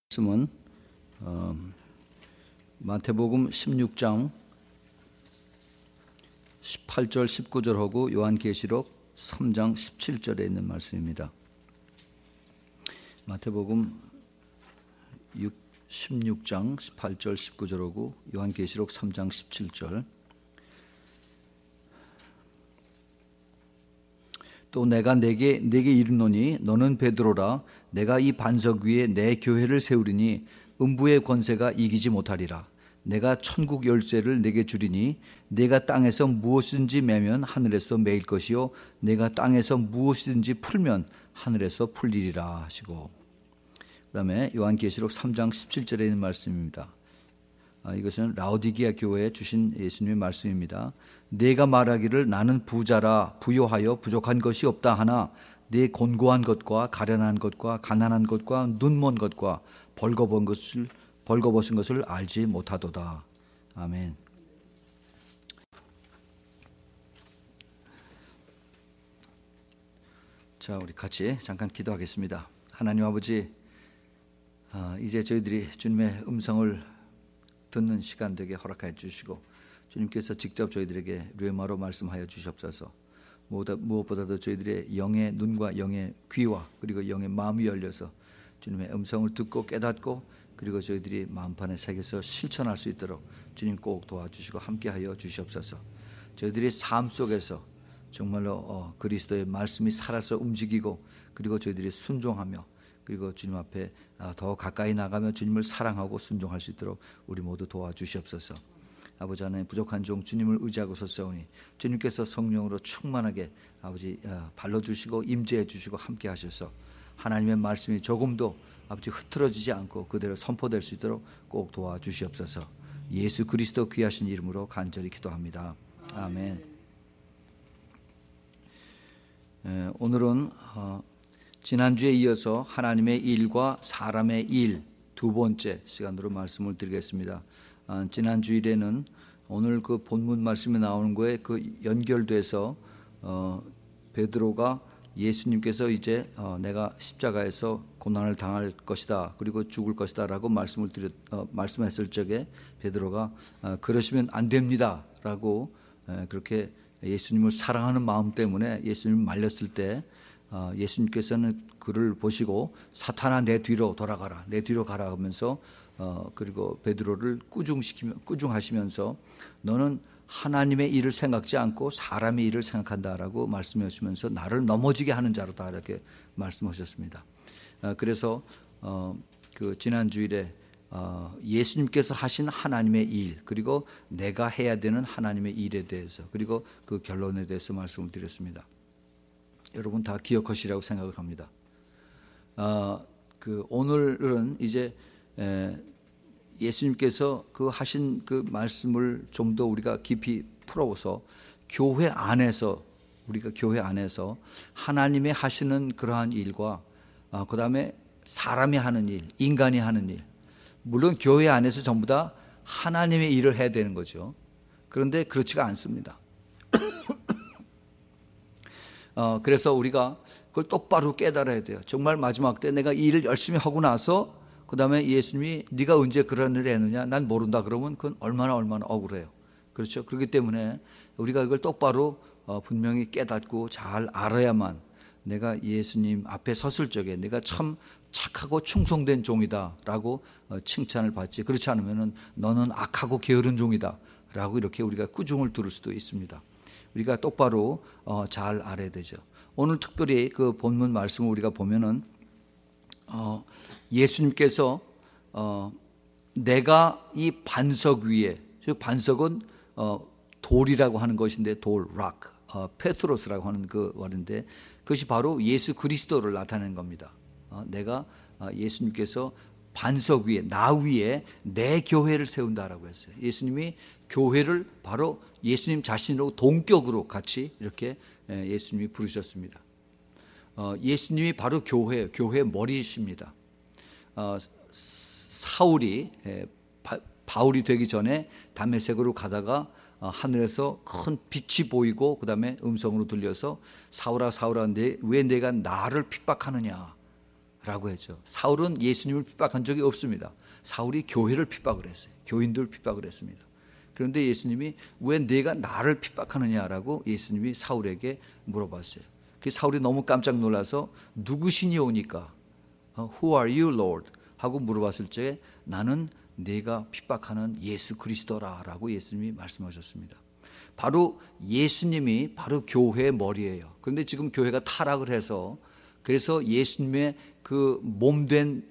말씀은 마태복음 16장 18절 19절하고 요한계시록 3장 17절에 있는 말씀입니다. 마태복음 16장 18절 19절하고 요한계시록 3장 17절. 또 내가 내게 이르노니 너는 베드로라. 내가 이 반석 위에 내 교회를 세우리니 음부의 권세가 이기지 못하리라. 내가 천국 열쇠를 내게 주리니 내가 땅에서 무엇이든지 매면 하늘에서 매일 것이요 내가 땅에서 무엇이든지 풀면 하늘에서 풀리리라 하시고, 그 다음에 요한계시록 3장 17절에 있는 말씀입니다. 이것은 라오디게아 교회에 주신 예수님의 말씀입니다. 내가 말하기를 나는 부자라 부요하여 부족한 것이 없다 하나 내 곤고한 것과 가련한 것과 가난한 것과 눈먼 것과 벌거벗은 것을 알지 못하도다. 아멘. 자, 우리 같이 잠깐 기도하겠습니다. 하나님 아버지, 이제 저희들이 주님의 음성을 듣는 시간 되게 허락하여 주시고 주님께서 직접 저희들에게 르마로 말씀하여 주시옵소서. 무엇보다도 저희들의 영의 눈과 영의 귀와 그리고 영의 마음이 열려서 주님의 음성을 듣고 깨닫고 그리고 저희들이 마음판에 새겨서 실천할 수 있도록 주님 꼭 도와주시고 함께하여 주시옵소서. 저희들이 삶 속에서 정말로 그리스도의 말씀이 살아서 움직이고 그리고 저희들이 순종하며 그리고 주님 앞에 더 가까이 나가며 주님을 사랑하고 순종할 수 있도록 우리 모두 도와주시옵소서. 아버지 하나님, 부족한 종 주님을 의지하고 섰사오니 주님께서 성령으로 충만하게 아버지 발라주시고 임재해 주시고 함께 하셔서 하나님의 말씀이 조금도 아버지 흐트러지지 않고 그대로 선포될 수 있도록 꼭 도와주시옵소서. 예수 그리스도 귀하신 이름으로 간절히 기도합니다. 아멘. 오늘은 지난주에 이어서 하나님의 일과 사람의 일 두 번째 시간으로 말씀을 드리겠습니다. 지난 주일에는 오늘 그 본문 말씀이 나오는 거에 그 연결돼서 베드로가 예수님께서 이제 내가 십자가에서 고난을 당할 것이다 그리고 죽을 것이다 라고 말씀했을 적에 베드로가 그러시면 안 됩니다 라고 그렇게 예수님을 사랑하는 마음 때문에 예수님을 말렸을 때 예수님께서는 그를 보시고 사탄아 내 뒤로 돌아가라, 내 뒤로 가라 하면서 그리고 베드로를 꾸중하시면서 너는 하나님의 일을 생각지 않고 사람의 일을 생각한다라고 말씀하시면서 나를 넘어지게 하는 자로다 이렇게 말씀하셨습니다. 그래서 그 지난 주일에 예수님께서 하신 하나님의 일 그리고 내가 해야 되는 하나님의 일에 대해서 그리고 그 결론에 대해서 말씀을 드렸습니다. 여러분 다 기억하시라고 생각을 합니다. 그 오늘은 이제 예수님께서 그 하신 그 말씀을 좀 더 우리가 깊이 풀어서 교회 안에서 우리가 교회 안에서 하나님의 하시는 그러한 일과 그 다음에 사람이 하는 일, 인간이 하는 일, 물론 교회 안에서 전부 다 하나님의 일을 해야 되는 거죠. 그런데 그렇지가 않습니다. 그래서 우리가 그걸 똑바로 깨달아야 돼요. 정말 마지막 때 내가 이 일을 열심히 하고 나서 그 다음에 예수님이 네가 언제 그런 일을 했느냐 난 모른다 그러면 그건 얼마나 억울해요. 그렇죠. 그렇기 때문에 우리가 이걸 똑바로 분명히 깨닫고 잘 알아야만 내가 예수님 앞에 섰을 적에 내가 참 착하고 충성된 종이다 라고 칭찬을 받지, 그렇지 않으면 너는 악하고 게으른 종이다 라고 이렇게 우리가 꾸중을 들을 수도 있습니다. 우리가 똑바로 잘 알아야 되죠. 오늘 특별히 그 본문 말씀을 우리가 보면은 예수님께서 내가 이 반석 위에, 즉 반석은 돌이라고 하는 것인데 돌, 락, 페트로스라고 하는 그 말인데 그것이 바로 예수 그리스도를 나타내는 겁니다. 내가 예수님께서 반석 위에 나 위에 내 교회를 세운다라고 했어요. 예수님이 교회를 바로 예수님 자신으로 동격으로 같이 이렇게 예수님이 부르셨습니다. 예수님이 바로 교회의 머리이십니다. 사울이 바울이 되기 전에 다메섹으로 가다가 하늘에서 큰 빛이 보이고 그 다음에 음성으로 들려서 사울아 사울아 왜 내가 나를 핍박하느냐 라고 했죠. 사울은 예수님을 핍박한 적이 없습니다. 사울이 교회를 핍박을 했어요. 교인들을 픽박을 했습니다. 그런데 예수님이 왜 내가 나를 핍박하느냐라고 예수님이 사울에게 물어봤어요. 그 사울이 너무 깜짝 놀라서 누구시니오니까 Who are you, Lord? 하고 물어봤을 때 나는 내가 핍박하는 예수 그리스도라라고 예수님이 말씀하셨습니다. 바로 예수님이 바로 교회의 머리예요. 그런데 지금 교회가 타락을 해서 그래서 예수님의 그 몸된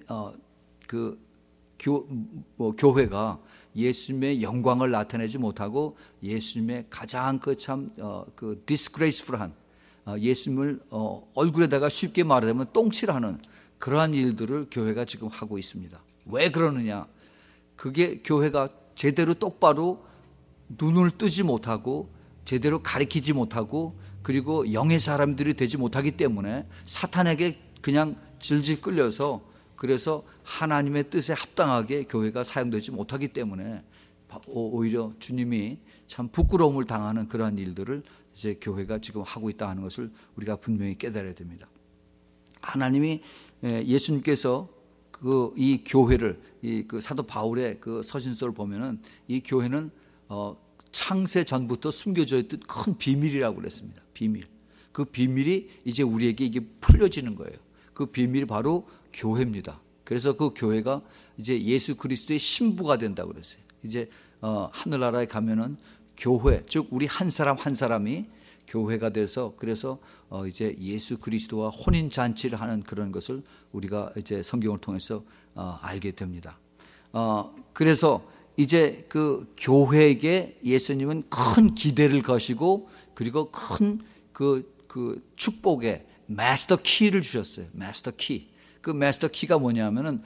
교회가 예수님의 영광을 나타내지 못하고 예수님의 가장 그 disgraceful한 예수님을 얼굴에다가 쉽게 말하자면 똥칠하는 그러한 일들을 교회가 지금 하고 있습니다. 왜 그러느냐? 그게 교회가 제대로 똑바로 눈을 뜨지 못하고 제대로 가리키지 못하고 그리고 영의 사람들이 되지 못하기 때문에 사탄에게 그냥 질질 끌려서 그래서 하나님의 뜻에 합당하게 교회가 사용되지 못하기 때문에 오히려 주님이 참 부끄러움을 당하는 그러한 일들을 이제 교회가 지금 하고 있다 하는 것을 우리가 분명히 깨달아야 됩니다. 하나님이 예수님께서 이 교회를 그 사도 바울의 그 서신서를 보면은 이 교회는 창세 전부터 숨겨져 있던 큰 비밀이라고 그랬습니다. 비밀. 그 비밀이 이제 우리에게 이게 풀려지는 거예요. 그 비밀이 바로 교회입니다. 그래서 그 교회가 이제 예수 그리스도의 신부가 된다고 그랬어요. 이제 하늘나라에 가면은 교회, 즉 우리 한 사람 한 사람이 교회가 돼서 그래서 이제 예수 그리스도와 혼인 잔치를 하는 그런 것을 우리가 이제 성경을 통해서 알게 됩니다. 그래서 이제 그 교회에게 예수님은 큰 기대를 거시고 그리고 큰 그 축복의 마스터 키를 주셨어요. 마스터 키. 그 마스터 키가 뭐냐면은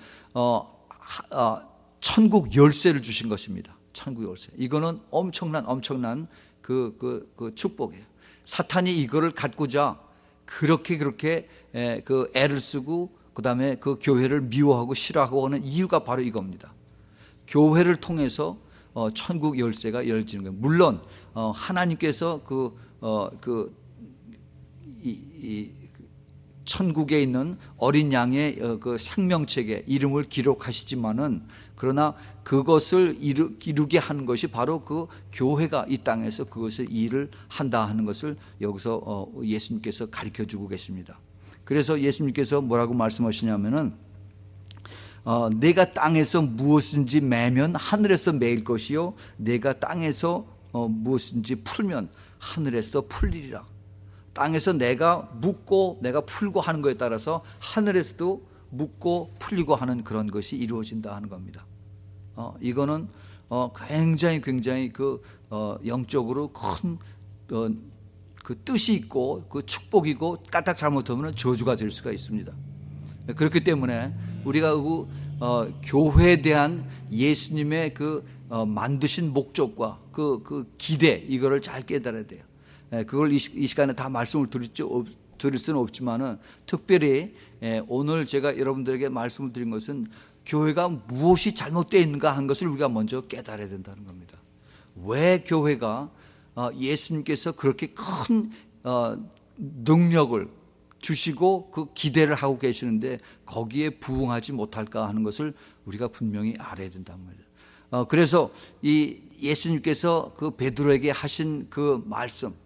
천국 열쇠를 주신 것입니다. 천국 열쇠. 이거는 엄청난 그 축복이에요. 사탄이 이거를 갖고자 그렇게 그 애를 쓰고 그다음에 그 교회를 미워하고 싫어하고 하는 이유가 바로 이겁니다. 교회를 통해서 천국 열쇠가 열리는 거예요. 물론 하나님께서 이 천국에 있는 어린 양의 그 생명책에 이름을 기록하시지만은 그러나 그것을 이루게 하는 것이 바로 그 교회가 이 땅에서 그것을 일을 한다 하는 것을 여기서 예수님께서 가르쳐 주고 계십니다. 그래서 예수님께서 뭐라고 말씀하시냐면은 내가 땅에서 무엇인지 매면 하늘에서 매일 것이요 내가 땅에서 무엇인지 풀면 하늘에서 풀리리라. 땅에서 내가 묶고 내가 풀고 하는 것에 따라서 하늘에서도 묶고 풀리고 하는 그런 것이 이루어진다 하는 겁니다. 이거는 굉장히 그 영적으로 큰 그 뜻이 있고 그 축복이고 까딱 잘못하면 저주가 될 수가 있습니다. 그렇기 때문에 우리가 교회에 대한 예수님의 그 만드신 목적과 그 기대 이거를 잘 깨달아야 돼요. 그걸 이 시간에 다 말씀을 드릴 수는 없지만은 특별히 오늘 제가 여러분들에게 말씀을 드린 것은 교회가 무엇이 잘못되어 있는가 한 것을 우리가 먼저 깨달아야 된다는 겁니다. 왜 교회가 예수님께서 그렇게 큰 능력을 주시고 그 기대를 하고 계시는데 거기에 부응하지 못할까 하는 것을 우리가 분명히 알아야 된단 말이에요. 그래서 이 예수님께서 그 베드로에게 하신 그 말씀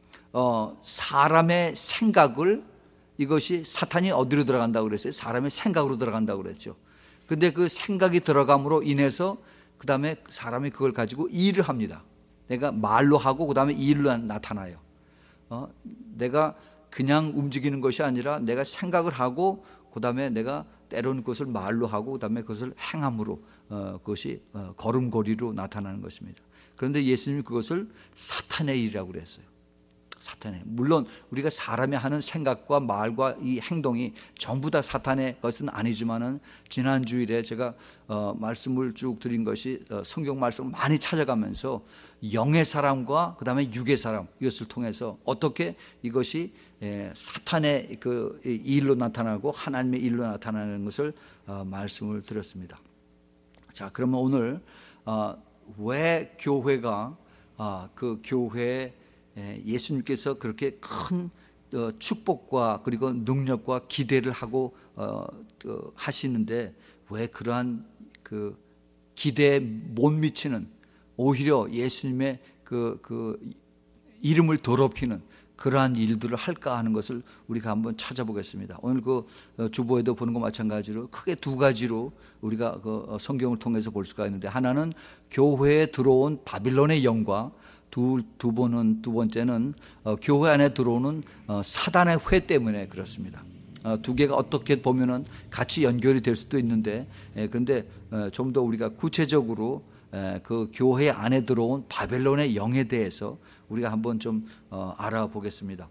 사람의 생각을 이것이 사탄이 어디로 들어간다고 그랬어요? 사람의 생각으로 들어간다고 그랬죠. 근데 그 생각이 들어감으로 인해서 그 다음에 사람이 그걸 가지고 일을 합니다. 내가 말로 하고 그 다음에 일로 나타나요. 내가 그냥 움직이는 것이 아니라 내가 생각을 하고 그 다음에 내가 때로는 그것을 말로 하고 그 다음에 그것을 행함으로 그것이 걸음걸이로 나타나는 것입니다. 그런데 예수님이 그것을 사탄의 일이라고 그랬어요. 사탄의. 물론 우리가 사람이 하는 생각과 말과 이 행동이 전부 다 사탄의 것은 아니지만은 지난 주일에 제가 말씀을 쭉 드린 것이 성경 말씀을 많이 찾아가면서 영의 사람과 그다음에 육의 사람 이것을 통해서 어떻게 이것이 사탄의 그 일로 나타나고 하나님의 일로 나타나는 것을 말씀을 드렸습니다. 자, 그러면 오늘 왜 교회가 그 교회에 예수님께서 그렇게 큰 축복과 그리고 능력과 기대를 하고 하시는데 왜 그러한 그 기대에 못 미치는, 오히려 예수님의 그 이름을 더럽히는 그러한 일들을 할까 하는 것을 우리가 한번 찾아보겠습니다. 오늘 그 주보에도 보는 것 마찬가지로 크게 두 가지로 우리가 그 성경을 통해서 볼 수가 있는데, 하나는 교회에 들어온 바빌론의 영과 두 번째는 교회 안에 들어오는 사단의 회 때문에 그렇습니다. 두 개가 어떻게 보면은 같이 연결이 될 수도 있는데, 그런데 좀 더 우리가 구체적으로 그 교회 안에 들어온 바벨론의 영에 대해서 우리가 한번 좀 알아보겠습니다.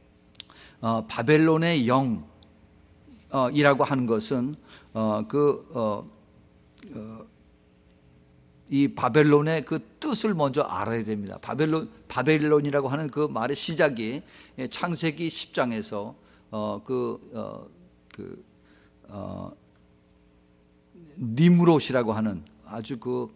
바벨론의 영이라고 하는 것은 이 바벨론의 그 뜻을 먼저 알아야 됩니다. 바벨론이라고 하는 그 말의 시작이 창세기 10장에서 니므롯이라고 하는 아주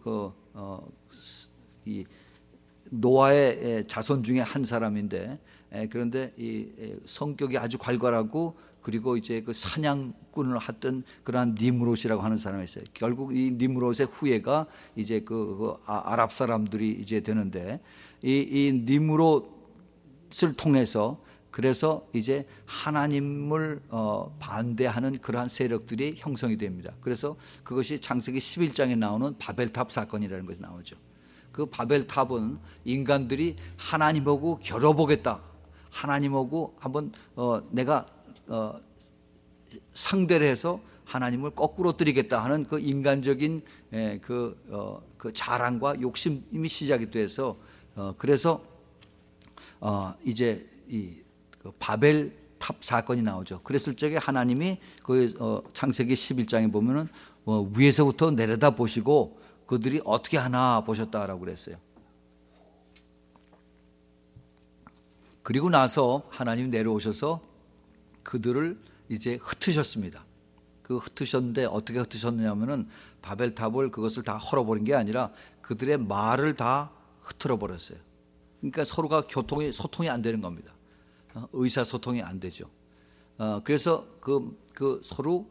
이 노아의 자손 중에 한 사람인데, 그런데 이 성격이 아주 괄괄하고 그리고 이제 그 사냥꾼을 했던 그러한 니므롯이라고 하는 사람이 있어요. 결국 이 니므롯의 후예가 이제 아랍 사람들이 이제 되는데, 이 니므롯을 통해서 그래서 이제 하나님을 반대하는 그러한 세력들이 형성이 됩니다. 그래서 그것이 창세기 11장에 나오는 바벨탑 사건이라는 것이 나오죠. 그 바벨탑은 인간들이 하나님하고 겨뤄보겠다, 하나님하고 한번 내가 상대를 해서 하나님을 거꾸로 뜨리겠다 하는 그 인간적인 그 자랑과 욕심이 시작이 돼서 그래서 이제 이 바벨탑 사건이 나오죠. 그랬을 적에 하나님이 그 창세기 11장에 보면은 위에서부터 내려다 보시고 그들이 어떻게 하나 보셨다라고 그랬어요. 그리고 나서 하나님이 내려오셔서 그들을 이제 흩으셨습니다. 그 흩으셨는데 어떻게 흩으셨느냐면은 바벨탑을 그것을 다 헐어버린 게 아니라 그들의 말을 다 흩어져 버렸어요. 그러니까 서로가 소통이 안 되는 겁니다. 의사소통이 안 되죠. 그래서 그 서로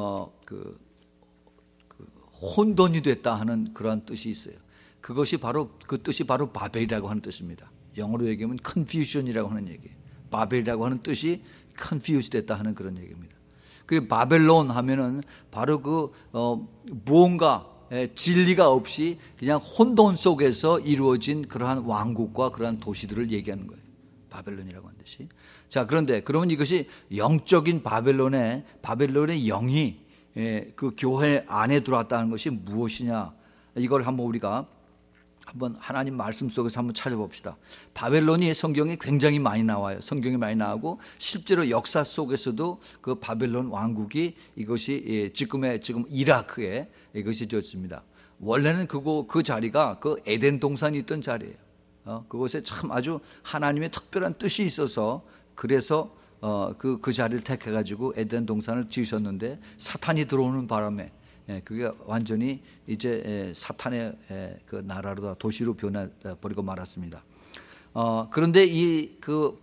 혼돈이 됐다 하는 그러한 뜻이 있어요. 그것이 바로 그 뜻이 바로 바벨이라고 하는 뜻입니다. 영어로 얘기하면 confusion이라고 하는 얘기예요. 바벨이라고 하는 뜻이 confused 됐다 하는 그런 얘기입니다. 그 바벨론 하면은 바로 무언가 진리가 없이 그냥 혼돈 속에서 이루어진 그러한 왕국과 그러한 도시들을 얘기하는 거예요. 바벨론이라고 하는 뜻이. 자, 그런데 그러면 이것이 영적인 바벨론의 영이 그 교회 안에 들어왔다는 것이 무엇이냐? 이걸 한번 우리가 한번 하나님 말씀 속에서 한번 찾아봅시다. 바벨론이 성경에 굉장히 많이 나와요. 성경에 많이 나오고 실제로 역사 속에서도 그 바벨론 왕국이 이것이 지금 이라크에 이것이 되었습니다. 원래는 그 자리가 그 에덴 동산이 있던 자리예요. 그곳에 참 아주 하나님의 특별한 뜻이 있어서 그래서 그 자리를 택해가지고 에덴 동산을 지으셨는데 사탄이 들어오는 바람에 그게 완전히 이제 사탄의 그 나라로 도시로 변해버리고 말았습니다. 그런데 그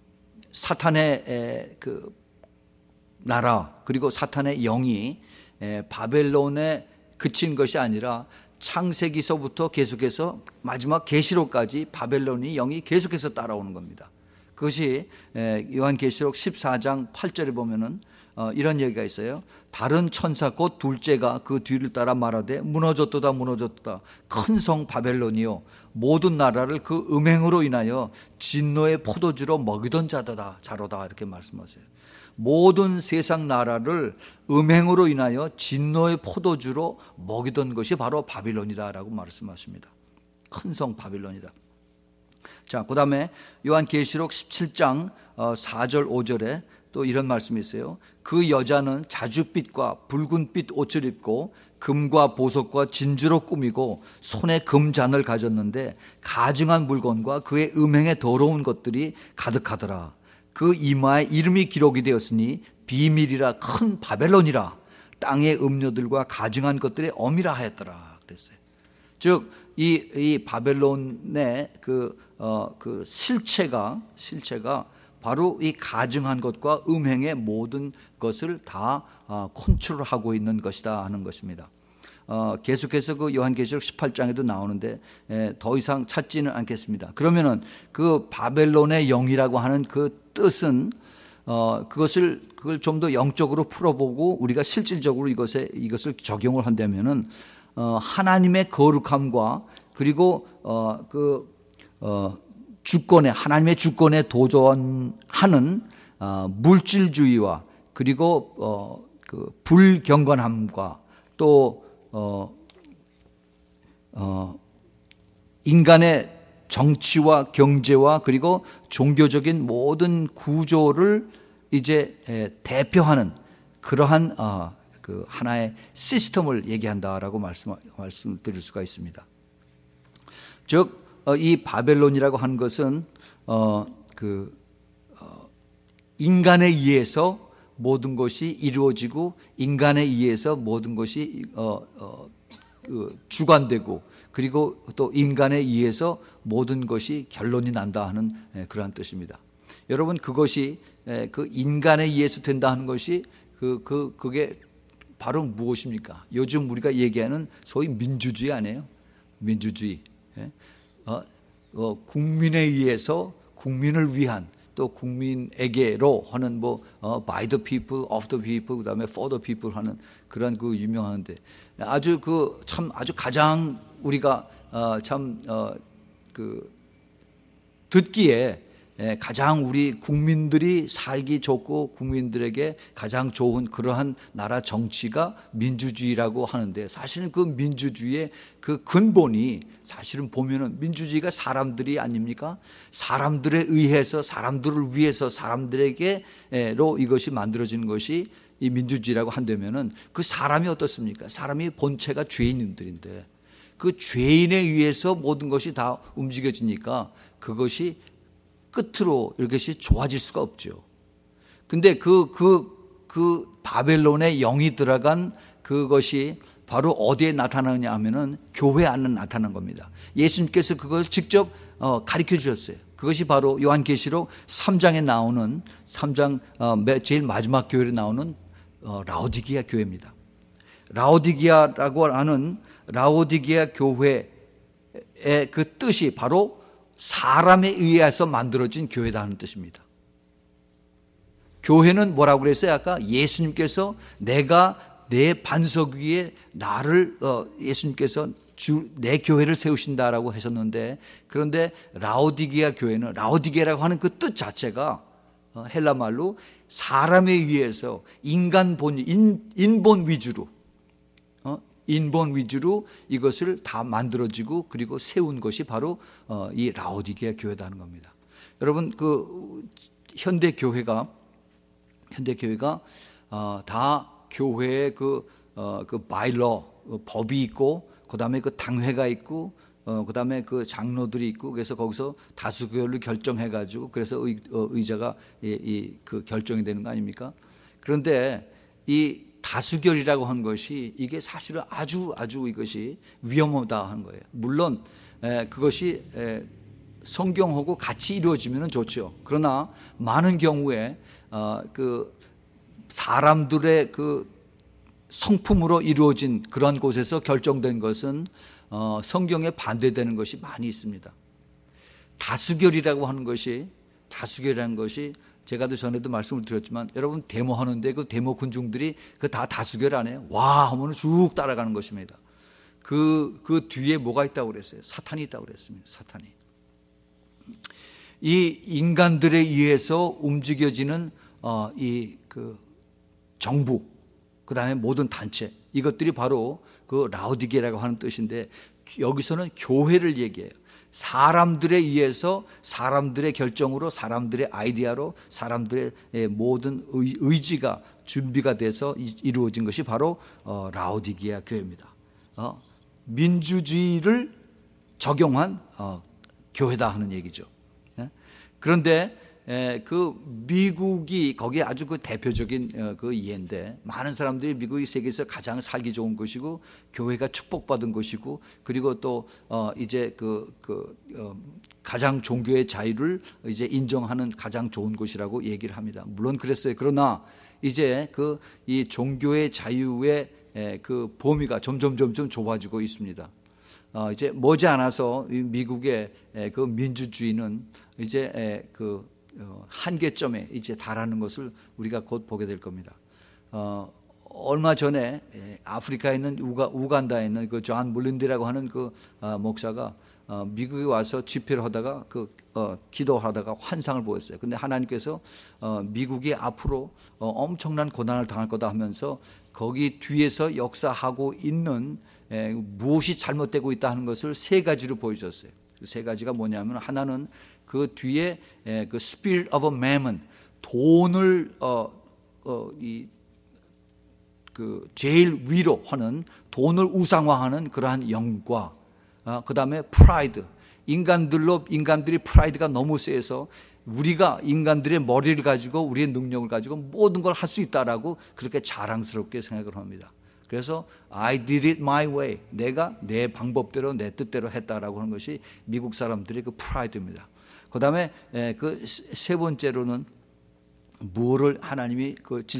사탄의 그 나라 그리고 사탄의 영이 바벨론에 그친 것이 아니라 창세기서부터 계속해서 마지막 계시록까지 바벨론이 영이 계속해서 따라오는 겁니다. 그것이 요한계시록 14장 8절에 보면은 이런 얘기가 있어요. 다른 천사 곧 둘째가 그 뒤를 따라 말하되 무너졌도다 무너졌도다 큰 성 바벨론이요 모든 나라를 그 음행으로 인하여 진노의 포도주로 먹이던 자로다 이렇게 말씀하세요. 모든 세상 나라를 음행으로 인하여 진노의 포도주로 먹이던 것이 바로 바빌론이다라고 말씀하십니다. 큰 성 바빌론이다. 자, 그 다음에 요한계시록 17장 4절 5절에 또 이런 말씀이 있어요. 그 여자는 자줏빛과 붉은빛 옷을 입고 금과 보석과 진주로 꾸미고 손에 금잔을 가졌는데 가증한 물건과 그의 음행에 더러운 것들이 가득하더라. 그 이마에 이름이 기록이 되었으니 비밀이라 큰 바벨론이라 땅의 음료들과 가증한 것들의 엄이라 하였더라 그랬어요. 즉 이 바벨론의 그 실체가 바로 이 가증한 것과 음행의 모든 것을 다 컨트롤하고 있는 것이다 하는 것입니다. 계속해서 그 요한계시록 18장에도 나오는데 더 이상 찾지는 않겠습니다. 그러면은 그 바벨론의 영이라고 하는 그 뜻은 그걸 좀 더 영적으로 풀어보고 우리가 실질적으로 이것을 적용을 한다면은 하나님의 거룩함과 그리고 하나님의 주권에 도전하는 물질주의와 그리고 그 불경건함과 또 인간의 정치와 경제와 그리고 종교적인 모든 구조를 이제 대표하는 그러한 그 하나의 시스템을 얘기한다라고 말씀드릴 수가 있습니다. 즉 이 바벨론이라고 하는 것은 인간에 의해서 모든 것이 이루어지고 인간에 의해서 모든 것이 주관되고 그리고 또 인간에 의해서 모든 것이 결론이 난다 하는 그러한 뜻입니다. 여러분 그것이 그 인간에 의해서 된다 하는 것이 그게 바로 무엇입니까? 요즘 우리가 얘기하는 소위 민주주의 아니에요? 민주주의. 국민에 의해서 국민을 위한 또 국민에게로 하는 by the people, of the people, 그다음에 for the people 하는 그런 그 유명한데 아주 가장 우리가 듣기에 가장 우리 국민들이 살기 좋고 국민들에게 가장 좋은 그러한 나라 정치가 민주주의라고 하는데 사실은 그 민주주의의 그 근본이 사실은 보면은 민주주의가 사람들이 아닙니까? 사람들에 의해서 사람들을 위해서 사람들에게로 이것이 만들어지는 것이 이 민주주의라고 한다면은 그 사람이 어떻습니까? 사람이 본체가 죄인들인데 그 죄인에 의해서 모든 것이 다 움직여지니까 그것이 끝으로 이것이 좋아질 수가 없죠. 근데 그 바벨론의 영이 들어간 그것이 바로 어디에 나타나느냐 하면은 교회 안에 나타난 겁니다. 예수님께서 그걸 직접 가르쳐 주셨어요. 그것이 바로 요한계시록 3장에 나오는 3장 제일 마지막 교회에 나오는 라오디게아 교회입니다. 라오디게아라고 하는 라오디게아 교회의 그 뜻이 바로 사람에 의해서 만들어진 교회다 하는 뜻입니다. 교회는 뭐라고 그랬어요? 아까 예수님께서 내가 내 반석 위에 예수님께서 내 교회를 세우신다라고 하셨는데 그런데 라오디게아 교회는 라오디게아라고 하는 그 뜻 자체가 헬라 말로 사람에 의해서 인본 위주로 이것을 다 만들어지고 그리고 세운 것이 바로 이 라오디게아 교회다는 겁니다. 여러분 그 현대 교회가 다 교회의 그 바일러 법이 있고 그다음에 그 당회가 있고 그다음에 그 장로들이 있고 그래서 거기서 다수결로 결정해 가지고 그래서 의자가 그 결정이 되는 거 아닙니까? 그런데 이 다수결이라고 한 것이 이게 사실은 아주 이것이 위험하다 하는 거예요. 물론 그것이 성경하고 같이 이루어지면 좋죠. 그러나 많은 경우에 그 사람들의 그 성품으로 이루어진 그런 곳에서 결정된 것은 성경에 반대되는 것이 많이 있습니다. 다수결이라는 것이 제가 전에도 말씀을 드렸지만 여러분 데모하는데 그 데모 군중들이 그 다 다수결 안 해요. 와 하면 쭉 따라가는 것입니다. 그 뒤에 뭐가 있다고 그랬어요? 사탄이 있다고 그랬습니다. 사탄이. 이 인간들에 의해서 움직여지는 그 정부 그다음에 모든 단체 이것들이 바로 그 라오디게라고 하는 뜻인데 여기서는 교회를 얘기해요. 사람들에 의해서 사람들의 결정으로 사람들의 아이디어로 사람들의 모든 의지가 준비가 돼서 이루어진 것이 바로 라오디게아 교회입니다. 민주주의를 적용한 교회다 하는 얘기죠. 그런데 그 미국이 거기에 아주 그 대표적인 그 예인데, 많은 사람들이 미국이 세계에서 가장 살기 좋은 곳이고 교회가 축복받은 곳이고, 그리고 또 이제 가장 종교의 자유를 이제 인정하는 가장 좋은 곳이라고 얘기를 합니다. 물론 그랬어요. 그러나 이제 이 종교의 자유의 그 범위가 점점 좁아지고 있습니다. 이제 머지않아서 미국의 그 민주주의는 이제 한계점에 이제 달하는 것을 우리가 곧 보게 될 겁니다. 얼마 전에 아프리카에 있는 우간다에 있는 그 존 물린디라고 하는 그 목사가 미국에 와서 집회를 하다가 기도하다가 환상을 보였어요. 근데 하나님께서 미국이 앞으로 엄청난 고난을 당할 거다 하면서 거기 뒤에서 역사하고 있는 무엇이 잘못되고 있다 하는 것을 세 가지로 보여줬어요. 그 세 가지가 뭐냐면, 하나는 그 뒤에 그 Spirit of Mammon, 돈을 제일 위로 하는, 돈을 우상화하는 그러한 영과, 그 다음에 프라이드, 인간들이 프라이드가 너무 세서 우리가 인간들의 머리를 가지고 우리의 능력을 가지고 모든 걸 할 수 있다라고 그렇게 자랑스럽게 생각을 합니다. 그래서 I did it my way, 내가 내 방법대로 내 뜻대로 했다라고 하는 것이 미국 사람들의 그 프라이드입니다. 그 다음에 그 세 번째로는 무엇을 하나님이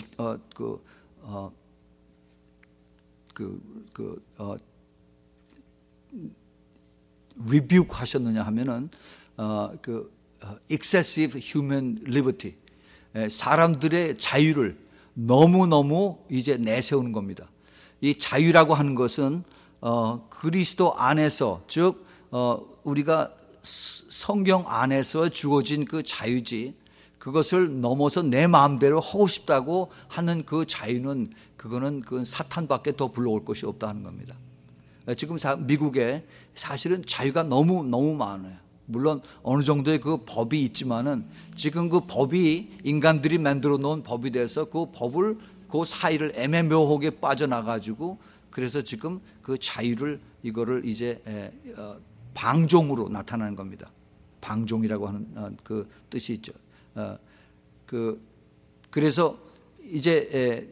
rebuke 하셨느냐 하면은 excessive human liberty, 사람들의 자유를 너무너무 이제 내세우는 겁니다. 이 자유라고 하는 것은 그리스도 안에서, 즉 우리가 성경 안에서 주어진 그 자유지, 그것을 넘어서 내 마음대로 하고 싶다고 하는 그 자유는, 그거는 사탄밖에 더 불러올 것이 없다 하는 겁니다. 지금 미국에 사실은 자유가 너무 많아요. 물론 어느 정도의 그 법이 있지만은, 지금 그 법이 인간들이 만들어 놓은 법이 돼서 그 법을, 그 사이를 애매모호하게 빠져나가지고, 그래서 지금 그 자유를, 이거를 이제 방종으로 나타나는 겁니다. 방종이라고 하는 그 뜻이 있죠. 그래서 이제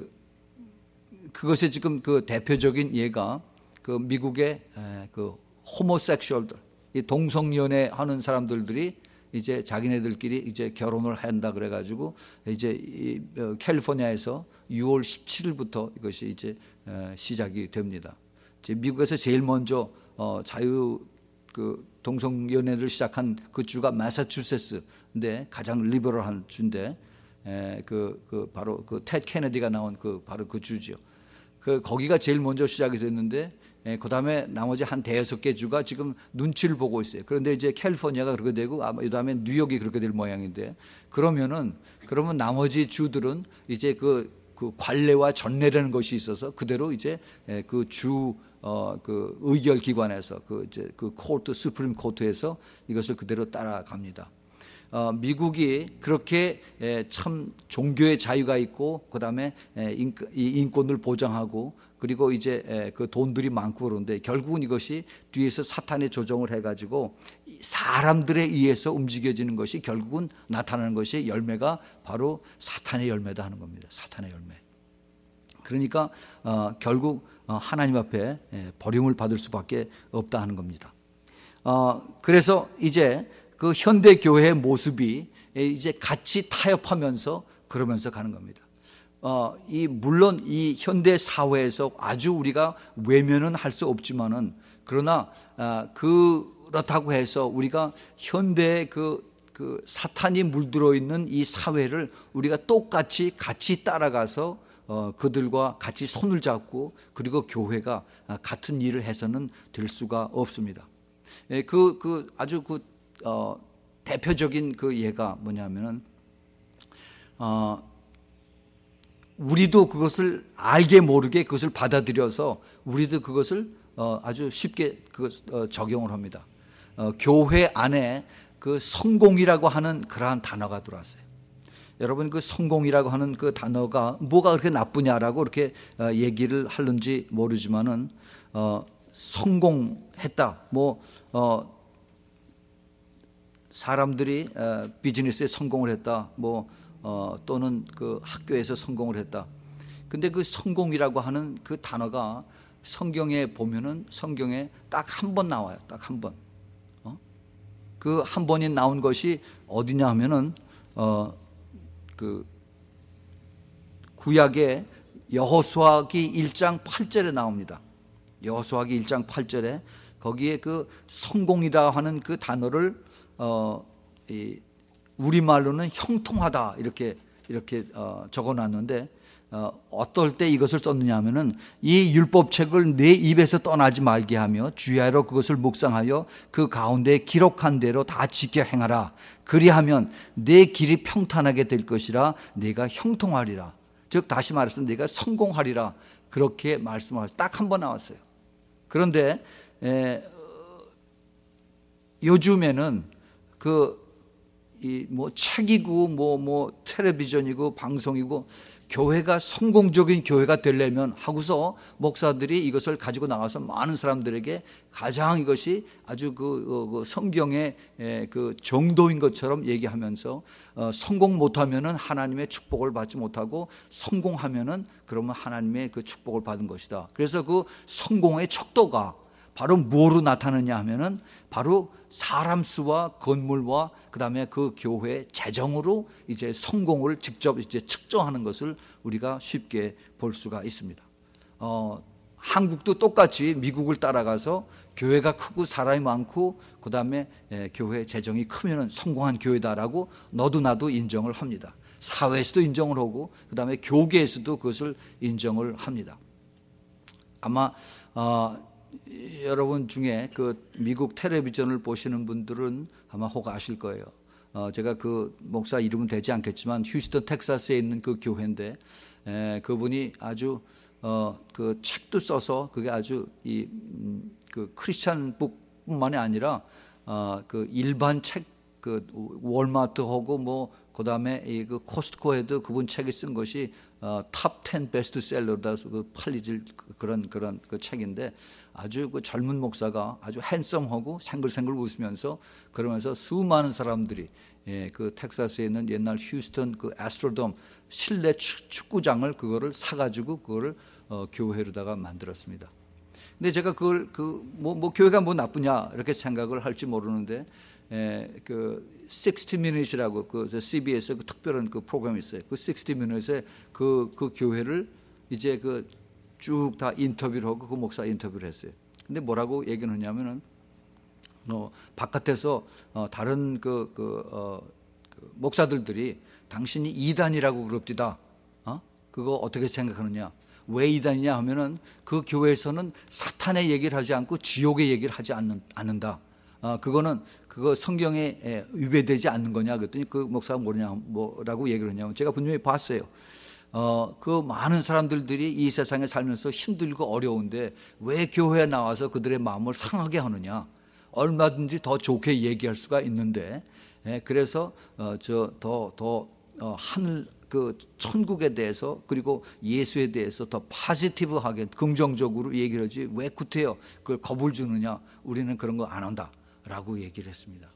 그것의 지금 그 대표적인 예가 그 미국의 그 호모섹슈얼들, 이 동성연애 하는 사람들이 이제 자기네들끼리 이제 결혼을 한다 그래가지고, 이제 캘리포니아에서 6월 17일부터 이것이 이제 시작이 됩니다. 미국에서 제일 먼저 자유 동성연애를 시작한 그 주가 매사추세츠인데, 가장 리버럴한 주인데, 바로 테드 케네디가 나온 바로 그 주죠. 거기가 제일 먼저 시작이 됐는데, 그 다음에 나머지 한 대여섯 개 주가 지금 눈치를 보고 있어요. 그런데 이제 캘리포니아가 그렇게 되고, 아마 그 다음에 뉴욕이 그렇게 될 모양인데, 그러면 나머지 주들은 이제 그 관례와 전례라는 것이 있어서 그대로 이제 그 의결 기관에서 이제 코트, 수프림 코트에서 이것을 그대로 따라갑니다. 미국이 그렇게 참 종교의 자유가 있고, 그 다음에 인권을 보장하고, 그리고 이제 그 돈들이 많고, 그런데 결국은 이것이 뒤에서 사탄의 조정을 해가지고 사람들에 의해서 움직여지는 것이, 결국은 나타나는 것이 열매가 바로 사탄의 열매다 하는 겁니다. 사탄의 열매. 그러니까 결국 하나님 앞에 버림을 받을 수밖에 없다 하는 겁니다. 그래서 이제 그 현대 교회의 모습이 이제 같이 타협하면서 그러면서 가는 겁니다. 물론 이 현대 사회에서 아주 우리가 외면은 할 수 없지만은, 그러나 그렇다고 해서 우리가 현대의 그 사탄이 물들어 있는 이 사회를 우리가 똑같이 같이 따라가서 그들과 같이 손을 잡고, 그리고 교회가 같은 일을 해서는 될 수가 없습니다. 아주 대표적인 그 예가 뭐냐면은, 우리도 그것을 알게 모르게 그것을 받아들여서 우리도 그것을 아주 쉽게 적용을 합니다. 교회 안에 그 성공이라고 하는 그러한 단어가 들어왔어요. 여러분, 그 성공이라고 하는 그 단어가 뭐가 그렇게 나쁘냐라고 이렇게 얘기를 하는지 모르지만은, 성공했다, 사람들이 비즈니스에 성공을 했다, 또는 그 학교에서 성공을 했다. 근데 그 성공이라고 하는 그 단어가 성경에 보면은 성경에 딱 한 번 나와요. 딱 한 번. 그 한 번이 나온 것이 어디냐 하면은 그 구약의 여호수아기 1장 8절에 나옵니다. 여호수아기 1장 8절에 거기에 그 성공이라 하는 그 단어를 우리말로는 형통하다 이렇게 적어놨는데, 어떨 때 이것을 썼느냐 하면은 이 율법책을 내 입에서 떠나지 말게 하며 주야로 그것을 묵상하여 그 가운데 기록한 대로 다 지켜 행하라. 그리하면 내 길이 평탄하게 될 것이라 내가 형통하리라. 즉 다시 말해서 내가 성공하리라. 그렇게 말씀하셔서 딱 한 번 나왔어요. 그런데 요즘에는 책이고 텔레비전이고 방송이고 교회가 성공적인 교회가 되려면 하고서 목사들이 이것을 가지고 나가서 많은 사람들에게 가장 이것이 아주 그 성경의 그 정도인 것처럼 얘기하면서 성공 못하면은 하나님의 축복을 받지 못하고 성공하면은 그러면 하나님의 그 축복을 받은 것이다. 그래서 그 성공의 척도가 바로 뭐로 나타나냐 하면은 바로 사람 수와 건물과 그다음에 그 교회 재정으로 이제 성공을 직접 이제 측정하는 것을 우리가 쉽게 볼 수가 있습니다. 한국도 똑같이 미국을 따라가서 교회가 크고 사람이 많고 그다음에 교회 재정이 크면은 성공한 교회다라고 너도 나도 인정을 합니다. 사회에서도 인정을 하고 그다음에 교계에서도 그것을 인정을 합니다. 아마 여러분 중에 그 미국 텔레비전을 보시는 분들은 아마 혹 아실 거예요. 제가 그 목사 이름은 되지 않겠지만 휴스턴 텍사스에 있는 그 교회인데, 그분이 아주 그 책도 써서 그게 아주 그 크리스찬 북뿐만이 아니라 그 일반 책, 그 월마트하고 그다음에 그 코스트코에도 그분 책이 쓴 것이 탑 10 베스트셀러다 팔리질 그런 그 책인데, 아주 그 젊은 목사가 아주 핸섬하고 생글생글 웃으면서 그러면서 수많은 사람들이 그 텍사스에 있는 옛날 휴스턴 그 애스트로돔 실내 축구장을 그거를 사가지고 그거를 교회로다가 만들었습니다. 근데 제가 그걸 교회가 뭐 나쁘냐 이렇게 생각을 할지 모르는데, 그 60 Minutes이라고 그 CBS 그 특별한 그 프로그램이 있어요. 그 60 Minutes에 그 교회를 이제 그 쭉 다 인터뷰를 하고 그 목사 인터뷰를 했어요. 근데 뭐라고 얘기를 하냐면은 바깥에서 다른 그 목사들이 당신이 이단이라고 그럽디다. 그거 어떻게 생각하느냐? 왜 이단이냐 하면은 그 교회에서는 사탄의 얘기를 하지 않고 지옥의 얘기를 하지 않는다. 그거 성경에 위배되지 않는 거냐 그랬더니 그 목사가 뭐라고 얘기를 했냐면, 제가 분명히 봤어요. 그 많은 사람들이 이 세상에 살면서 힘들고 어려운데 왜 교회에 나와서 그들의 마음을 상하게 하느냐? 얼마든지 더 좋게 얘기할 수가 있는데, 그래서 하늘 그 천국에 대해서 그리고 예수에 대해서 더 포지티브하게 긍정적으로 얘기를 하지 왜 구태여 그걸 겁을 주느냐? 우리는 그런 거 안 한다라고 얘기를 했습니다.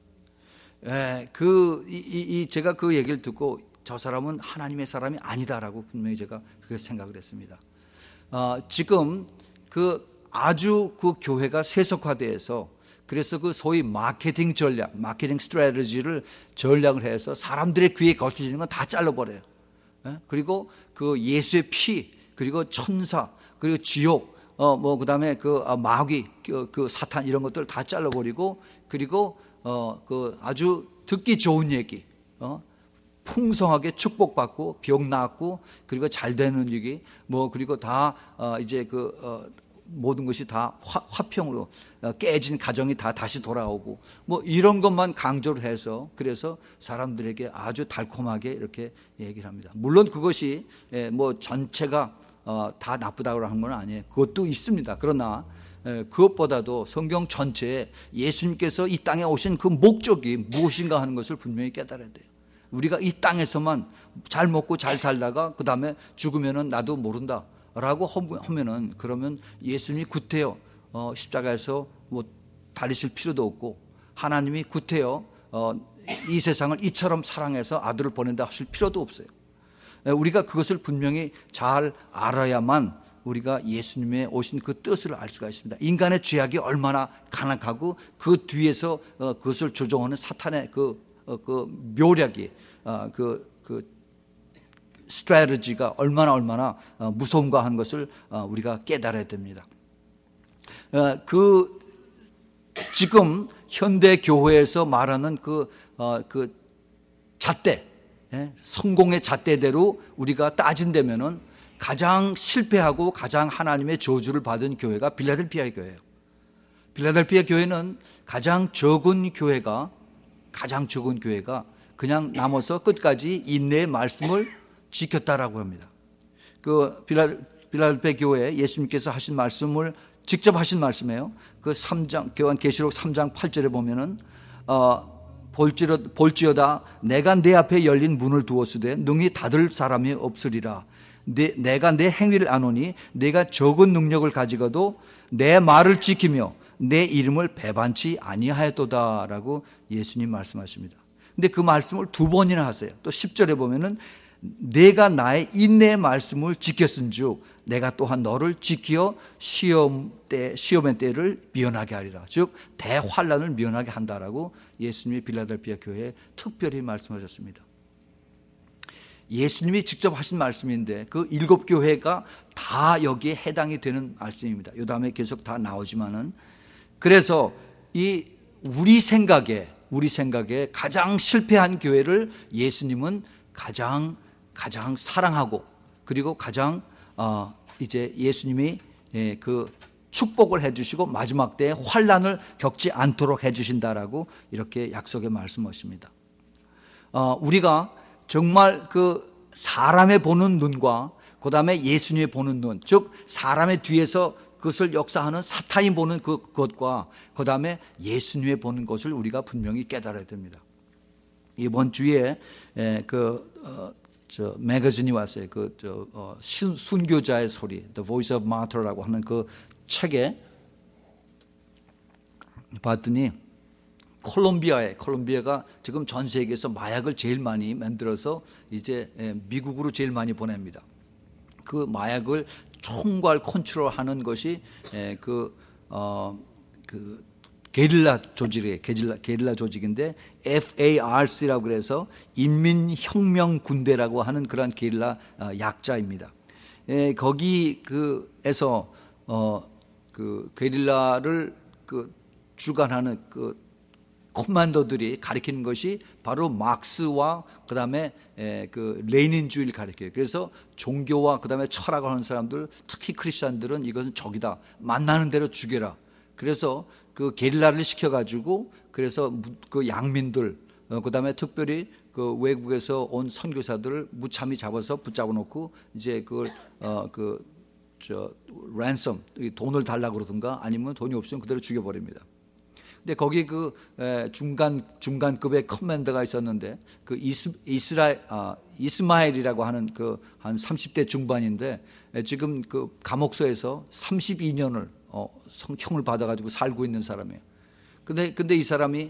제가 그 얘기를 듣고 저 사람은 하나님의 사람이 아니다라고 분명히 제가 그렇게 생각을 했습니다. 지금 아주 그 교회가 세속화돼서 그래서 그 소위 마케팅 스트래티지를 전략을 해서 사람들의 귀에 거치는 건 다 잘라버려요. 그리고 그 예수의 피, 그리고 천사, 그리고 지옥, 그다음에 그 마귀, 그 사탄 이런 것들 다 잘라버리고, 그리고 그 아주 듣기 좋은 얘기, 풍성하게 축복받고 병 낫고 그리고 잘 되는 얘기, 그리고 다 이제 모든 것이 다 화평으로 깨진 가정이 다 다시 돌아오고 이런 것만 강조를 해서 그래서 사람들에게 아주 달콤하게 이렇게 얘기를 합니다. 물론 그것이 전체가 다 나쁘다고 하는 건 아니에요. 그것도 있습니다. 그러나 그것보다도 성경 전체에 예수님께서 이 땅에 오신 그 목적이 무엇인가 하는 것을 분명히 깨달아야 돼요. 우리가 이 땅에서만 잘 먹고 잘 살다가 그 다음에 죽으면은 나도 모른다 라고 하면은, 그러면 예수님이 구태여 십자가에서 달리실 필요도 없고, 하나님이 구태여 이 세상을 이처럼 사랑해서 아들을 보낸다 하실 필요도 없어요. 우리가 그것을 분명히 잘 알아야만 우리가 예수님의 오신 그 뜻을 알 수가 있습니다. 인간의 죄악이 얼마나 간악하고 그 뒤에서 그것을 조종하는 사탄의 그 묘략이 스트래티지가 얼마나 무서운가 하는 것을 우리가 깨달아야 됩니다. 지금 현대 교회에서 말하는 그 잣대, 성공의 잣대대로 우리가 따진다면은 가장 실패하고 가장 하나님의 저주를 받은 교회가 빌라델피아 교회예요. 빌라델피아 교회는 가장 적은 교회가 그냥 남아서 끝까지 인내의 말씀을 지켰다라고 합니다. 그 빌라델피아 교회에 예수님께서 하신 말씀을 직접 하신 말씀이에요. 그 3장 요한계시록 3장 8절에 보면은 볼지어다 내가 내 앞에 열린 문을 두었으되 능히 닫을 사람이 없으리라. 내가 내 행위를 아노니 내가 적은 능력을 가지고도 내 말을 지키며 내 이름을 배반치 아니하였도다라고 예수님 말씀하십니다. 근데 그 말씀을 2번이나 하세요. 또 10절에 보면은 내가 나의 인내의 말씀을 지켰은즉 내가 또한 너를 지키어 시험의 때를 미연하게 하리라. 즉 대환란을 미연하게 한다라고 예수님이 빌라델피아 교회에 특별히 말씀하셨습니다. 예수님이 직접 하신 말씀인데 그 7교회가 다 여기에 해당이 되는 말씀입니다. 이 다음에 계속 다 나오지만은 그래서 이 우리 생각에 가장 실패한 교회를 예수님은 가장 사랑하고 그리고 가장 이제 예수님이 그 축복을 해주시고 마지막 때에 환란을 겪지 않도록 해주신다라고 이렇게 약속의 말씀하십니다. 우리가 정말 그 사람의 보는 눈과 그 다음에 예수님의 보는 눈, 즉 사람의 뒤에서 그것을 역사하는 사탄이 보는 그것과 그 다음에 예수님의 보는 것을 우리가 분명히 깨달아야 됩니다. 이번 주에 매거진이 왔어요. 순교자의 소리, The Voice of Martyr라고 하는 그 책에 봤더니 콜롬비아가 지금 전 세계에서 마약을 제일 많이 만들어서 이제 미국으로 제일 많이 보냅니다. 그 마약을 총괄 컨트롤하는 것이 게릴라 조직인데 FARC라고 그래서 인민혁명군대라고 하는 그런 게릴라 약자입니다. 거기에서 그 게릴라를 주관하는 그 코만도들이 가리키는 것이 바로 막스와 그다음에 그 레닌주의를 가리켜요. 그래서 종교와 그다음에 철학을 하는 사람들, 특히 크리스천들은 이것은 적이다. 만나는 대로 죽여라. 그래서 그 게릴라를 시켜가지고 그래서 그 양민들, 그다음에 특별히 그 외국에서 온 선교사들을 무참히 잡아서 붙잡아 놓고 이제 랜섬 돈을 달라고 그러든가 아니면 돈이 없으면 그대로 죽여버립니다. 근데 거기 그 중간급의 커맨더가 있었는데 그 이스마엘이라고 하는 그 한 30대 중반인데 지금 그 감옥소에서 32년을 형을 받아가지고 살고 있는 사람이에요. 근데 이 사람이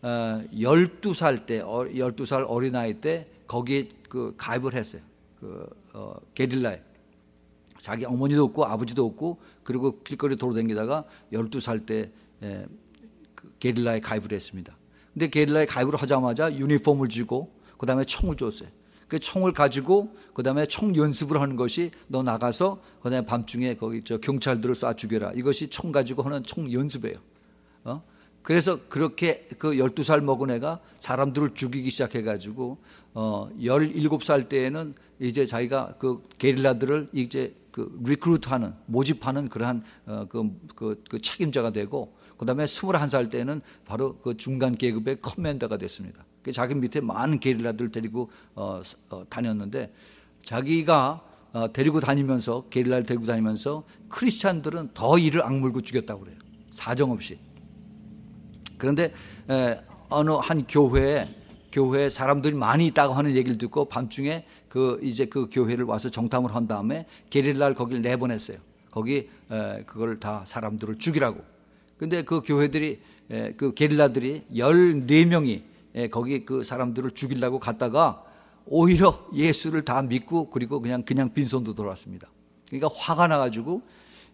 12살 어린아이 때 거기에 그 가입을 했어요. 게릴라에. 자기 어머니도 없고 아버지도 없고 그리고 길거리 돌아다니다가 12살 때 게릴라에 가입을 했습니다. 근데 게릴라에 가입을 하자마자 유니폼을 주고 그 다음에 총을 줬어요. 그 총을 가지고 그 다음에 총 연습을 하는 것이 너 나가서 그 다음에 밤중에 거기 경찰들을 쏴 죽여라. 이것이 총 가지고 하는 총 연습이에요. 그래서 그렇게 그 12살 먹은 애가 사람들을 죽이기 시작해가지고 17살 때에는 이제 자기가 그 게릴라들을 이제 그 리크루트하는 모집하는 그러한 그 책임자가 되고 그다음에 21살 때는 바로 그 중간 계급의 커맨더가 됐습니다. 자기 밑에 많은 게릴라들을 데리고 다녔는데 자기가 데리고 다니면서 게릴라를 데리고 다니면서 크리스찬들은 더 이를 악물고 죽였다고 그래요. 사정없이. 그런데 어느 한 교회에 사람들이 많이 있다고 하는 얘기를 듣고 밤중에 이제 그 교회를 와서 정탐을 한 다음에 게릴라를 거기를 내보냈어요. 거기 그걸 다 사람들을 죽이라고. 근데 그 교회들이 그 게릴라들이 14명이 거기 그 사람들을 죽이려고 갔다가 오히려 예수를 다 믿고 그리고 그냥 빈손도 돌아왔습니다. 그러니까 화가 나가지고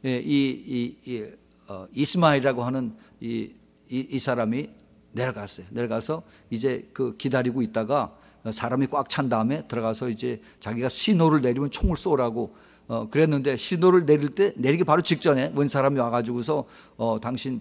이스마엘이라고 하는 이 사람이 내려갔어요. 내려가서 이제 그 기다리고 있다가 사람이 꽉 찬 다음에 들어가서 이제 자기가 신호를 내리면 총을 쏘라고 그랬는데, 신호를 내릴 때 내리기 바로 직전에 웬 사람이 와가지고서 당신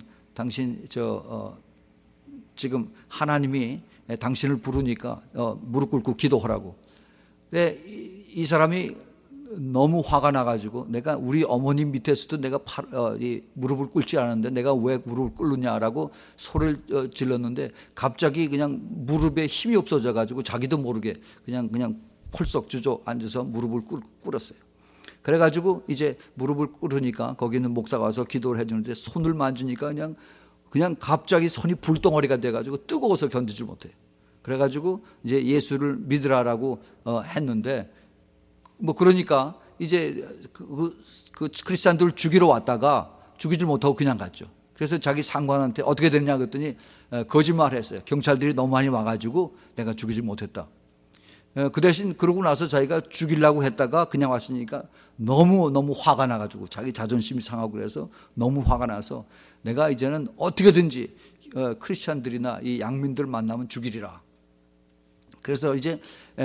지금 하나님이 당신을 부르니까 무릎 꿇고 기도하라고. 근데 이 사람이 너무 화가 나가지고, 내가 우리 어머님 밑에서도 내가 무릎을 꿇지 않았는데 내가 왜 무릎을 꿇느냐라고 소리를 질렀는데, 갑자기 그냥 무릎에 힘이 없어져가지고 자기도 모르게 그냥 펄썩 주저앉아서 무릎을 꿇었어요. 그래가지고 이제 무릎을 꿇으니까 거기 있는 목사가 와서 기도를 해주는데, 손을 만지니까 그냥 갑자기 손이 불덩어리가 돼가지고 뜨거워서 견디질 못해요. 그래가지고 이제 예수를 믿으라라고 했는데, 뭐 그러니까 이제 그 크리스찬들을 죽이러 왔다가 죽이질 못하고 그냥 갔죠. 그래서 자기 상관한테 어떻게 됐냐 그랬더니 거짓말했어요. 경찰들이 너무 많이 와가지고 내가 죽이질 못했다. 그 대신 그러고 나서 자기가 죽이려고 했다가 그냥 왔으니까 너무 화가 나가지고 자기 자존심이 상하고, 그래서 너무 화가 나서 내가 이제는 어떻게든지 크리스찬들이나 이 양민들 만나면 죽이리라. 그래서 이제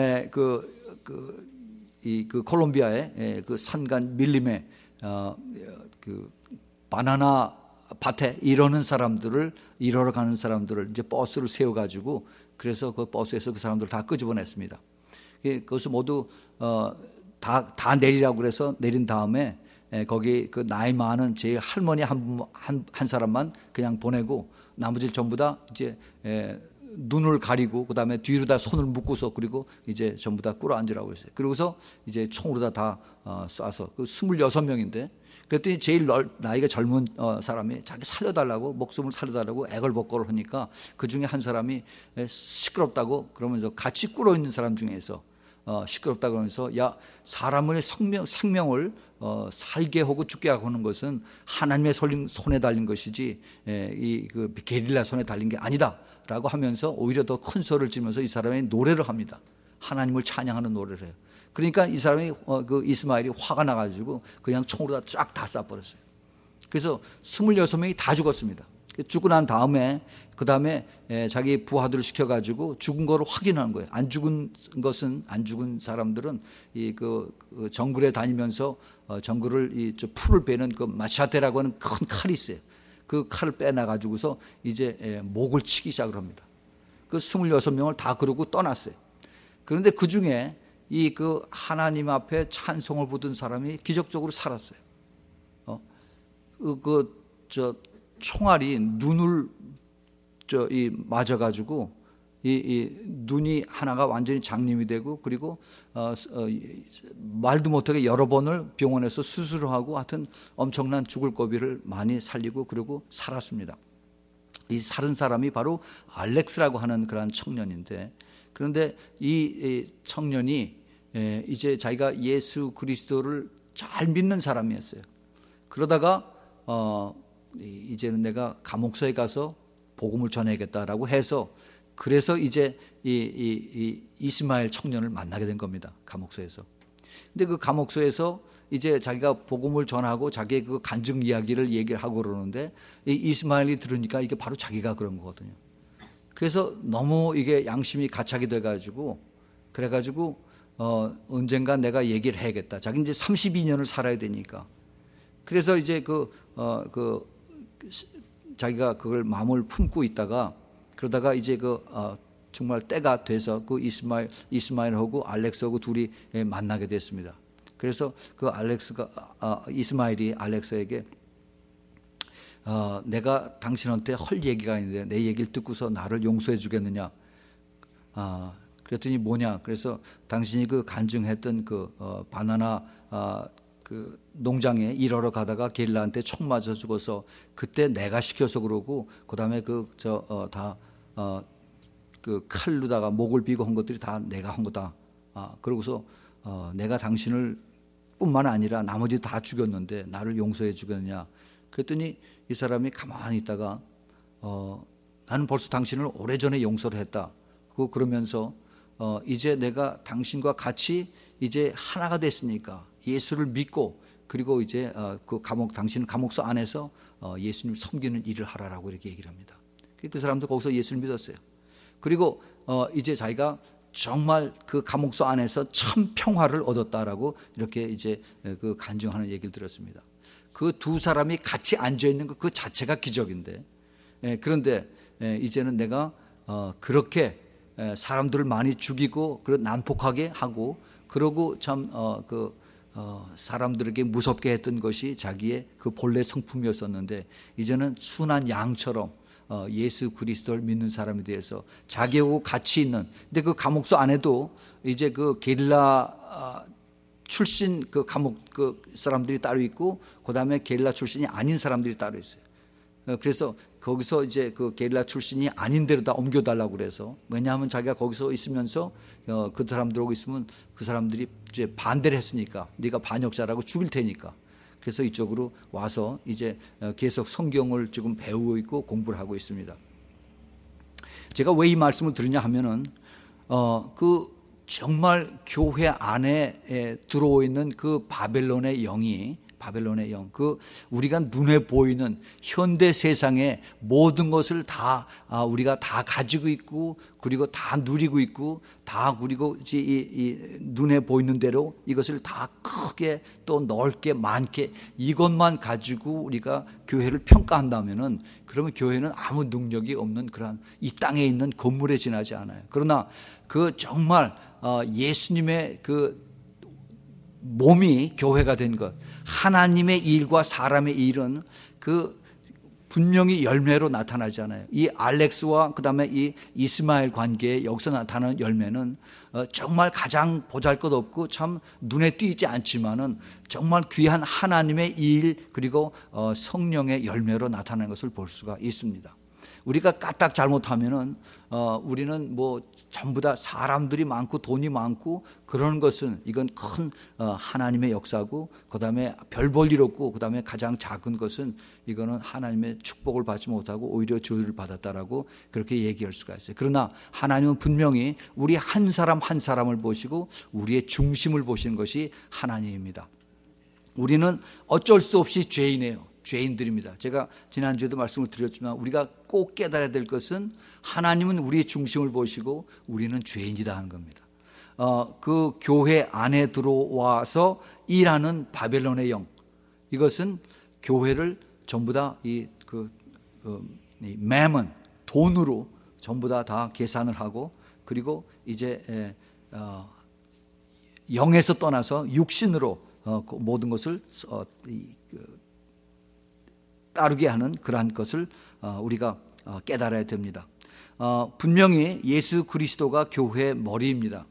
그 콜롬비아의 그 산간 밀림에 그 바나나 밭에 일하러 가는 사람들을 이제 버스를 세워가지고, 그래서 그 버스에서 그 사람들을 다 끄집어냈습니다. 그것을 모두 다 내리라고 그래서 내린 다음에 거기 그 나이 많은 제 할머니 한 사람만 그냥 보내고, 나머지 전부 다 이제 눈을 가리고 그다음에 뒤로 다 손을 묶고서 그리고 이제 전부 다 꿇어 앉으라고 했어요. 그러고서 이제 총으로 다 쏴서 그 26명인데, 그랬더니 제일 나이가 젊은 사람이 자기 살려달라고, 목숨을 살려달라고 애걸복걸을 하니까 그 중에 한 사람이 시끄럽다고 그러면서 같이 꿇어 있는 사람 중에서 시끄럽다고 그러면서, 야, 사람의 생명을 살게 하고 죽게 하는 것은 하나님의 손에 달린 것이지 그 게릴라 손에 달린 게 아니다 라고 하면서 오히려 더 큰 소리를 지르면서 이 사람이 노래를 합니다. 하나님을 찬양하는 노래를 해요. 그러니까 이 사람이 그 이스마엘이 화가 나가지고 그냥 총으로 쫙 다 쏴버렸어요. 그래서 26명이 다 죽었습니다. 죽고 난 다음에 그 다음에 자기 부하들을 시켜가지고 죽은 거를 확인하는 거예요. 안 죽은 사람들은 그 정글에 다니면서 정글을 풀을 베는 그 마샤테라고 하는 큰 칼이 있어요. 그 칼을 빼놔가지고서 이제 목을 치기 시작을 합니다. 그 26명을 다 그러고 떠났어요. 그런데 그 중에 그 하나님 앞에 찬송을 부른 사람이 기적적으로 살았어요. 총알이 눈을 맞아가지고 이 눈이 하나가 완전히 장님이 되고, 그리고 말도 못하게 여러 번을 병원에서 수술을 하고, 하여튼 엄청난 죽을 고비를 많이 살리고 그러고 살았습니다. 이 살은 사람이 바로 알렉스라고 하는 그런 청년인데, 그런데 이 청년이 이제 자기가 예수 그리스도를 잘 믿는 사람이었어요. 그러다가 이제는 내가 감옥소에 가서 복음을 전해야겠다라고 해서, 그래서 이제 이 이스마엘 청년을 만나게 된 겁니다. 감옥소에서. 근데 그 감옥소에서 이제 자기가 복음을 전하고 자기의 그 간증 이야기를 얘기하고 그러는데, 이 이스마엘이 들으니까 이게 바로 자기가 그런 거거든요. 그래서 너무 이게 양심이 가착이 돼가지고, 그래가지고 언젠가 내가 얘기를 해야겠다. 자기 이제 32년을 살아야 되니까. 그래서 이제 자기가 그걸 마음을 품고 있다가, 그러다가 이제 정말 때가 돼서 그 이스마엘하고 알렉스하고 둘이 만나게 됐습니다. 그래서 그 이스마엘이 알렉스에게 내가 당신한테 할 얘기가 있는데 내 얘기를 듣고서 나를 용서해 주겠느냐. 그랬더니 뭐냐. 그래서 당신이 그 간증했던 그 바나나 그 농장에 일하러 가다가 게릴라한테 총 맞아 죽어서 그때 내가 시켜서 그러고, 그다음에 그 칼로다가 목을 비고 한 것들이 다 내가 한 거다. 그러고서 내가 당신을 뿐만 아니라 나머지 다 죽였는데 나를 용서해 주겠느냐. 그랬더니 이 사람이 가만히 있다가 나는 벌써 당신을 오래전에 용서를 했다. 그러면서 이제 내가 당신과 같이 이제 하나가 됐으니까 예수를 믿고 그리고 이제 당신은 감옥소 안에서 예수님 섬기는 일을 하라라고 이렇게 얘기를 합니다. 그 사람도 거기서 예수를 믿었어요. 그리고 이제 자기가 정말 그 감옥소 안에서 참 평화를 얻었다라고 이렇게 이제 그 간증하는 얘기를 들었습니다. 그 두 사람이 같이 앉아 있는 그 자체가 기적인데, 그런데 이제는 내가 그렇게 사람들을 많이 죽이고 난폭하게 하고 그러고 참 사람들에게 무섭게 했던 것이 자기의 그 본래 성품이었었는데 이제는 순한 양처럼 예수 그리스도를 믿는 사람에 대해서 자기하고 같이 있는, 근데 그 감옥소 안에도 이제 그 게릴라 출신 그 감옥 그 사람들이 따로 있고 그다음에 게릴라 출신이 아닌 사람들이 따로 있어요. 그래서 거기서 이제 그 게릴라 출신이 아닌 데로 다 옮겨달라고 그래서, 왜냐하면 자기가 거기서 있으면서 그 사람들하고 있으면 그 사람들이 이제 반대를 했으니까 네가 반역자라고 죽일 테니까, 그래서 이쪽으로 와서 이제 계속 성경을 지금 배우고 있고 공부를 하고 있습니다. 제가 왜 이 말씀을 드리냐 하면은 정말 교회 안에 들어오 있는 그 바벨론의 영이, 우리가 눈에 보이는 현대 세상의 모든 것을 다 우리가 다 가지고 있고 그리고 다 누리고 있고 다, 그리고 이 눈에 보이는 대로 이것을 다 크게 또 넓게 많게 이것만 가지고 우리가 교회를 평가한다면은, 그러면 교회는 아무 능력이 없는 그러한 이 땅에 있는 건물에 지나지 않아요. 그러나 그 정말 예수님의 그 몸이 교회가 된 것, 하나님의 일과 사람의 일은 그 분명히 열매로 나타나잖아요. 이 알렉스와 그다음에 이 이스마엘 관계에 여기서 나타나는 열매는 정말 가장 보잘것없고 참 눈에 띄지 않지만은 정말 귀한 하나님의 일 그리고 성령의 열매로 나타나는 것을 볼 수가 있습니다. 우리가 까딱 잘못하면은 우리는 뭐 전부 다 사람들이 많고 돈이 많고 그런 것은 이건 큰 하나님의 역사고, 그다음에 별 볼 일 없고, 그다음에 가장 작은 것은 이거는 하나님의 축복을 받지 못하고 오히려 저주를 받았다라고 그렇게 얘기할 수가 있어요. 그러나 하나님은 분명히 우리 한 사람 한 사람을 보시고 우리의 중심을 보시는 것이 하나님입니다. 우리는 어쩔 수 없이 죄인들입니다. 제가 지난주에도 말씀을 드렸지만 우리가 꼭 깨달아야 될 것은 하나님은 우리의 중심을 보시고 우리는 죄인이다 하는 겁니다. 그 교회 안에 들어와서 일하는 바벨론의 영, 이것은 교회를 전부 다 매먼, 돈으로 전부 다 계산을 하고, 그리고 이제 영에서 떠나서 육신으로 모든 것을 따르게 하는 그러한 것을 우리가 깨달아야 됩니다. 분명히 예수 그리스도가 교회의 머리입니다.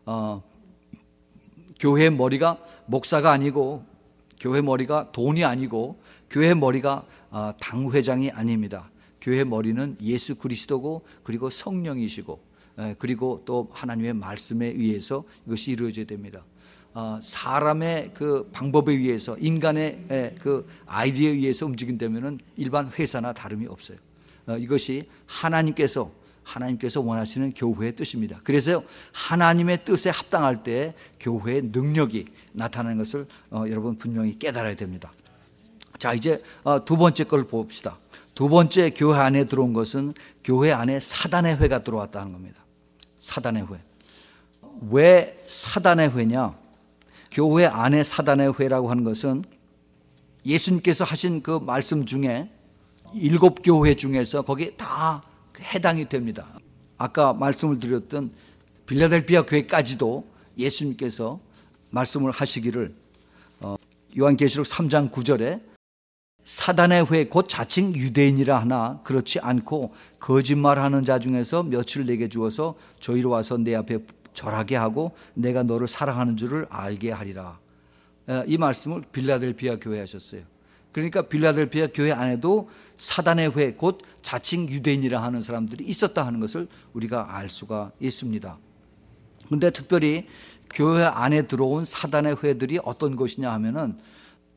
교회의 머리가 목사가 아니고, 교회 머리가 돈이 아니고, 교회 머리가 당회장이 아닙니다. 교회 머리는 예수 그리스도고 그리고 성령이시고 그리고 또 하나님의 말씀에 의해서 이것이 이루어져야 됩니다. 사람의 그 방법에 의해서, 인간의 그 아이디어에 의해서 움직인다면은 일반 회사나 다름이 없어요. 이것이 하나님께서 원하시는 교회의 뜻입니다. 그래서 하나님의 뜻에 합당할 때 교회의 능력이 나타나는 것을 여러분 분명히 깨달아야 됩니다. 자, 이제 두 번째 걸 봅시다. 두 번째 교회 안에 들어온 것은 교회 안에 사단의 회가 들어왔다는 겁니다. 사단의 회. 왜 사단의 회냐? 교회 안에 사단의 회라고 하는 것은 예수님께서 하신 그 말씀 중에 7교회 중에서 거기에 다 해당이 됩니다. 아까 말씀을 드렸던 빌라델비아 교회까지도 예수님께서 말씀을 하시기를 요한계시록 3장 9절에 사단의 회 곧 자칭 유대인이라 하나 그렇지 않고 거짓말하는 자 중에서 몇을 내게 주어서 저희로 와서 내 앞에 절하게 하고 내가 너를 사랑하는 줄을 알게 하리라. 이 말씀을 빌라델비아 교회에 하셨어요. 그러니까 빌라델비아 교회 안에도 사단의 회 곧 자칭 유대인이라 하는 사람들이 있었다 하는 것을 우리가 알 수가 있습니다. 그런데 특별히 교회 안에 들어온 사단의 회들이 어떤 것이냐 하면은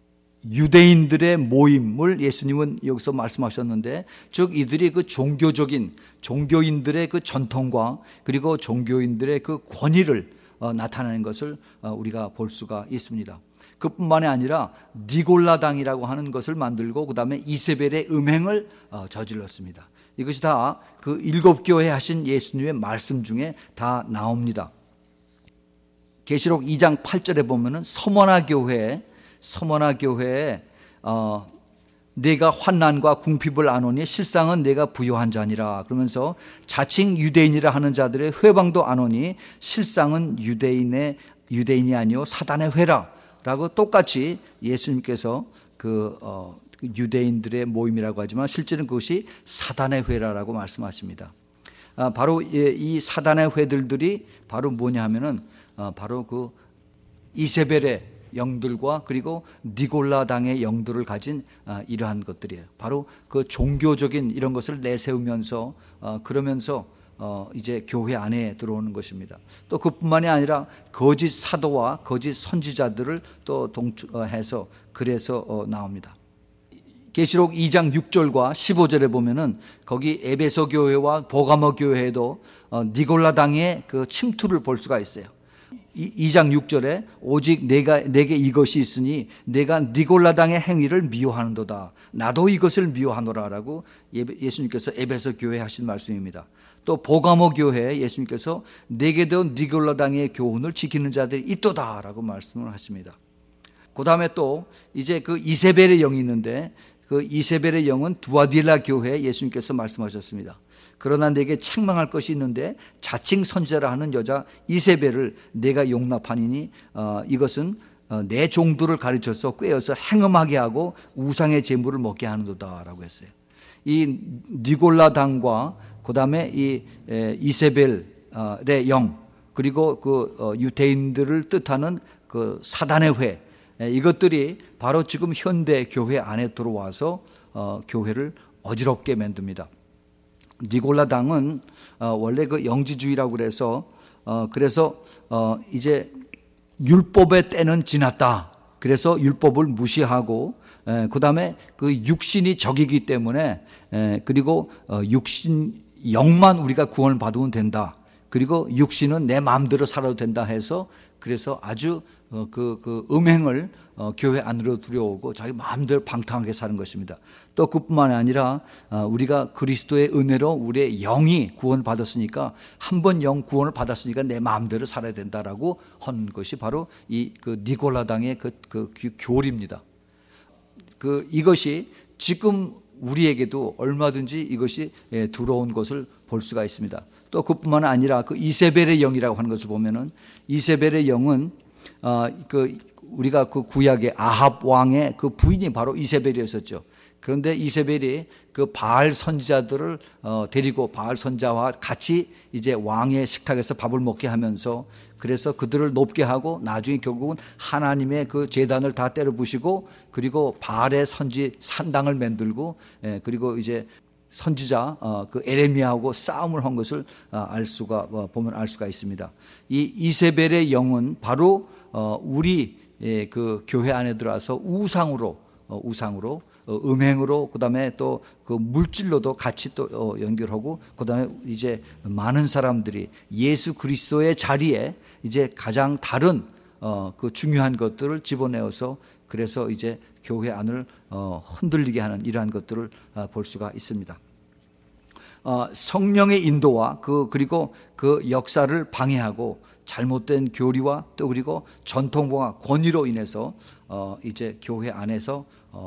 유대인들의 모임을 예수님은 여기서 말씀하셨는데, 즉 이들이 그 종교인들의 그 전통과 그리고 종교인들의 그 권위를 나타내는 것을 우리가 볼 수가 있습니다. 그뿐만이 아니라 니골라당이라고 하는 것을 만들고 그 다음에 이세벨의 음행을 저질렀습니다. 이것이 다 그 7교회 하신 예수님의 말씀 중에 다 나옵니다. 계시록 2장 8절에 보면은 서머나 교회에 내가 환난과 궁핍을 안오니 실상은 내가 부요한 자니라. 그러면서 자칭 유대인이라 하는 자들의 회방도 안오니 실상은 유대인이 아니요 사단의 회라 라고 똑같이 예수님께서 유대인들의 모임이라고 하지만 실제는 그것이 사단의 회라라고 말씀하십니다. 바로 이 사단의 회들이 바로 뭐냐 하면은 바로 그 이세벨의 영들과 그리고 니골라당의 영들을 가진 이러한 것들이에요. 바로 그 종교적인 이런 것을 내세우면서 그러면서 이제 교회 안에 들어오는 것입니다. 또 그뿐만이 아니라 거짓 사도와 거짓 선지자들을 또 동해서 그래서 나옵니다. 계시록 2장 6절과 15절에 보면은 거기 에베소 교회와 보가모 교회에도 니골라당의 그 침투를 볼 수가 있어요. 2장 6절에 오직 내게 이것이 있으니 내가 니골라당의 행위를 미워하는도다. 나도 이것을 미워하노라라고 예수님께서 에베소 교회에 하신 말씀입니다. 또 보가모 교회에 예수님께서 내게도 니골라당의 교훈을 지키는 자들이 있도다라고 말씀을 하십니다. 그 다음에 또 이제 그 이세벨의 영이 있는데 그 이세벨의 영은 두아딜라 교회에 예수님께서 말씀하셨습니다. 그러나 내게 책망할 것이 있는데 자칭 선지자라 하는 여자 이세벨을 내가 용납하니니 이것은 내 종들을 가르쳐서 꾀어서 행음하게 하고 우상의 제물을 먹게 하는도다라고 했어요. 이 니골라당과 그 다음에 이 이세벨의 영 그리고 그 유대인들을 뜻하는 그 사단의 회, 이것들이 바로 지금 현대 교회 안에 들어와서 교회를 어지럽게 만듭니다. 니골라당은 원래 그 영지주의라고 그래서 이제 율법의 때는 지났다. 그래서 율법을 무시하고 그 다음에 그 육신이 적이기 때문에 그리고 육신 영만 우리가 구원을 받으면 된다. 그리고 육신은 내 마음대로 살아도 된다 해서 그래서 아주 그 음행을 교회 안으로 들여오고 자기 마음대로 방탕하게 사는 것입니다. 또 그뿐만이 아니라 우리가 그리스도의 은혜로 우리의 영이 구원을 받았으니까 한 번 영 구원을 받았으니까 내 마음대로 살아야 된다라고 한 것이 바로 이 그 니골라당의 그 교리입니다. 이것이 지금 우리에게도 얼마든지 이것이 들어온 것을 볼 수가 있습니다. 또 그뿐만 아니라 그 이세벨의 영이라고 하는 것을 보면은 이세벨의 영은 우리가 그 구약의 아합 왕의 그 부인이 바로 이세벨이었었죠. 그런데 이세벨이 그 바알 선지자들을 데리고 바알 선자와 같이 이제 왕의 식탁에서 밥을 먹게 하면서 그래서 그들을 높게 하고 나중에 결국은 하나님의 그 제단을 다 때려 부시고 그리고 바알의 선지 산당을 만들고 그리고 이제 선지자 그 에레미야하고 싸움을 한 것을 보면 알 수가 있습니다. 이 이세벨의 영은 바로 우리 그 교회 안에 들어와서 우상으로 음행으로 그다음에 또 그 물질로도 같이 또 연결하고 그다음에 이제 많은 사람들이 예수 그리스도의 자리에 이제 가장 다른 그 중요한 것들을 집어내어서 그래서 이제 교회 안을 흔들리게 하는 이러한 것들을 볼 수가 있습니다. 성령의 인도와 그리고 그 역사를 방해하고 잘못된 교리와 또 그리고 전통과 권위로 인해서 이제 교회 안에서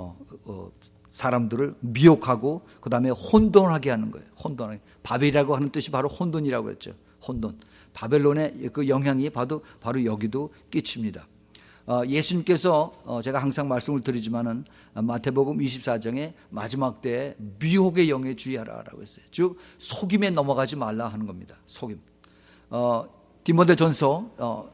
사람들을 미혹하고 그 다음에 혼돈하게 하는 거예요. 혼돈하게. 바벨이라고 하는 뜻이 바로 혼돈이라고 했죠. 혼돈. 바벨론의 그 영향이 바로 여기도 끼칩니다. 예수님께서 제가 항상 말씀을 드리지만은 마태복음 24장에 마지막 때에 미혹의 영에 주의하라라고 했어요. 즉 속임에 넘어가지 말라 하는 겁니다. 속임. 디모데전서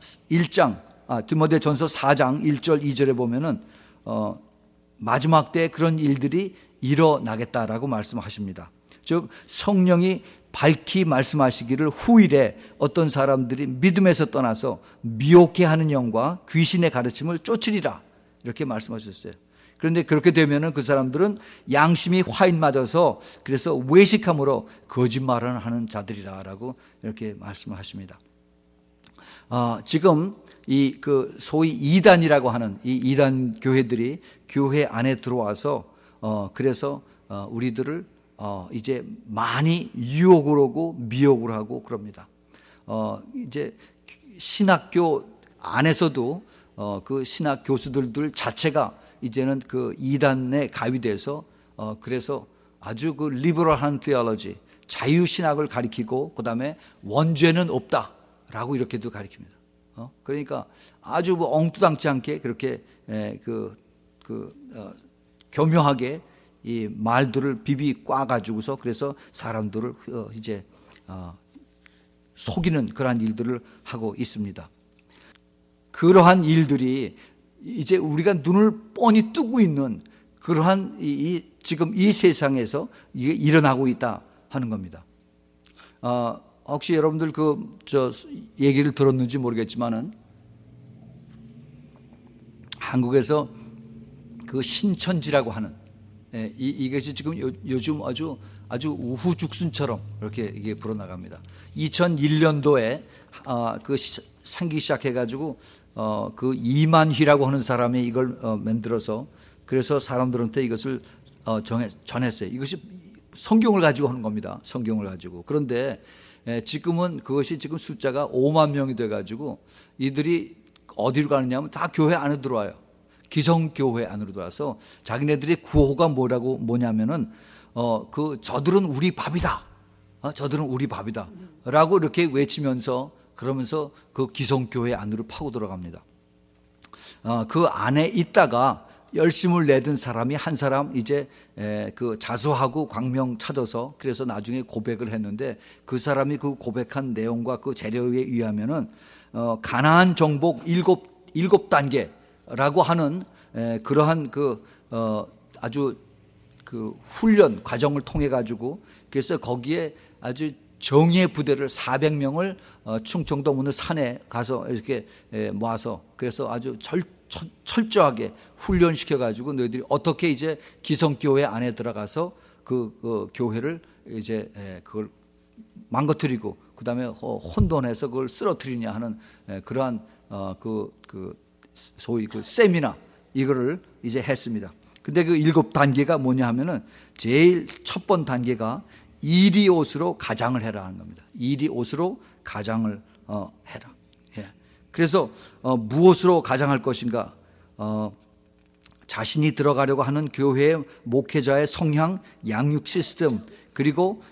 4장 1절 2절에 보면은 마지막 때에 그런 일들이 일어나겠다라고 말씀하십니다. 즉 성령이 밝히 말씀하시기를 후일에 어떤 사람들이 믿음에서 떠나서 미혹해 하는 영과 귀신의 가르침을 쫓으리라 이렇게 말씀하셨어요. 그런데 그렇게 되면은 그 사람들은 양심이 화인 맞아서 그래서 외식함으로 거짓말을 하는 자들이라라고 이렇게 말씀을 하십니다. 지금 이 그 소위 이단이라고 하는 이 이단 교회들이 교회 안에 들어와서 그래서 우리들을 이제 많이 유혹을 하고 미혹을 하고 그럽니다. 이제 신학교 안에서도 그 신학 교수들 자체가 이제는 그 이단에 가위돼서 그래서 아주 그 리버럴한 테올로지, 자유신학을 가리키고 그다음에 원죄는 없다라고 이렇게도 가리킵니다. 그러니까 아주 뭐 엉뚱하지 않게 그렇게 교묘하게 이 말들을 비비 꽈 가지고서 그래서 사람들을 이제 속이는 그러한 일들을 하고 있습니다. 그러한 일들이 이제 우리가 눈을 뻔히 뜨고 있는 그러한 지금 이 세상에서 이게 일어나고 있다 하는 겁니다. 혹시 여러분들 얘기를 들었는지 모르겠지만은 한국에서 그 신천지라고 하는 이것이 지금 요즘 아주 우후죽순처럼 이렇게 이게 불어나갑니다. 2001년도에 그 생기기 시작해가지고 그 이만희라고 하는 사람이 이걸 만들어서 그래서 사람들한테 이것을 전했어요. 이것이 성경을 가지고 하는 겁니다. 성경을 가지고. 그런데 지금은 그것이 지금 숫자가 5만 명이 돼가지고 이들이 어디로 가느냐면 다 교회 안에 들어와요. 기성교회 안으로 들어와서 자기네들의 구호가 뭐냐면은 저들은 우리 밥이다. 저들은 우리 밥이다. 라고 이렇게 외치면서 그러면서 그 기성교회 안으로 파고 들어갑니다. 그 안에 있다가 열심을 내든 사람이 한 사람 이제 그 자수하고 광명 찾아서 그래서 나중에 고백을 했는데 그 사람이 그 고백한 내용과 그 재료에 의하면은 가나안 정복 일곱 단계라고 하는 그러한 아주 그 훈련 과정을 통해 가지고 그래서 거기에 아주 정의의 부대를 400명을 충청도 어느 산에 가서 이렇게 모아서 그래서 아주 철저하게 훈련시켜 가지고 너희들이 어떻게 이제 기성교회 안에 들어가서 그 교회를 이제 그걸 망가뜨리고 그다음에 혼돈해서 그걸 쓰러뜨리냐 하는 그러한 소위 그 세미나 이거를 이제 했습니다. 근데 그 7단계가 뭐냐 하면은 제일 첫 번 단계가 이리옷으로 가장을 해라 하는 겁니다. 이리옷으로 가장을 해라. 그래서 무엇으로 가장할 것인가? 자신이 들어가려고 하는 교회의 목회자의 성향, 양육 시스템 그리고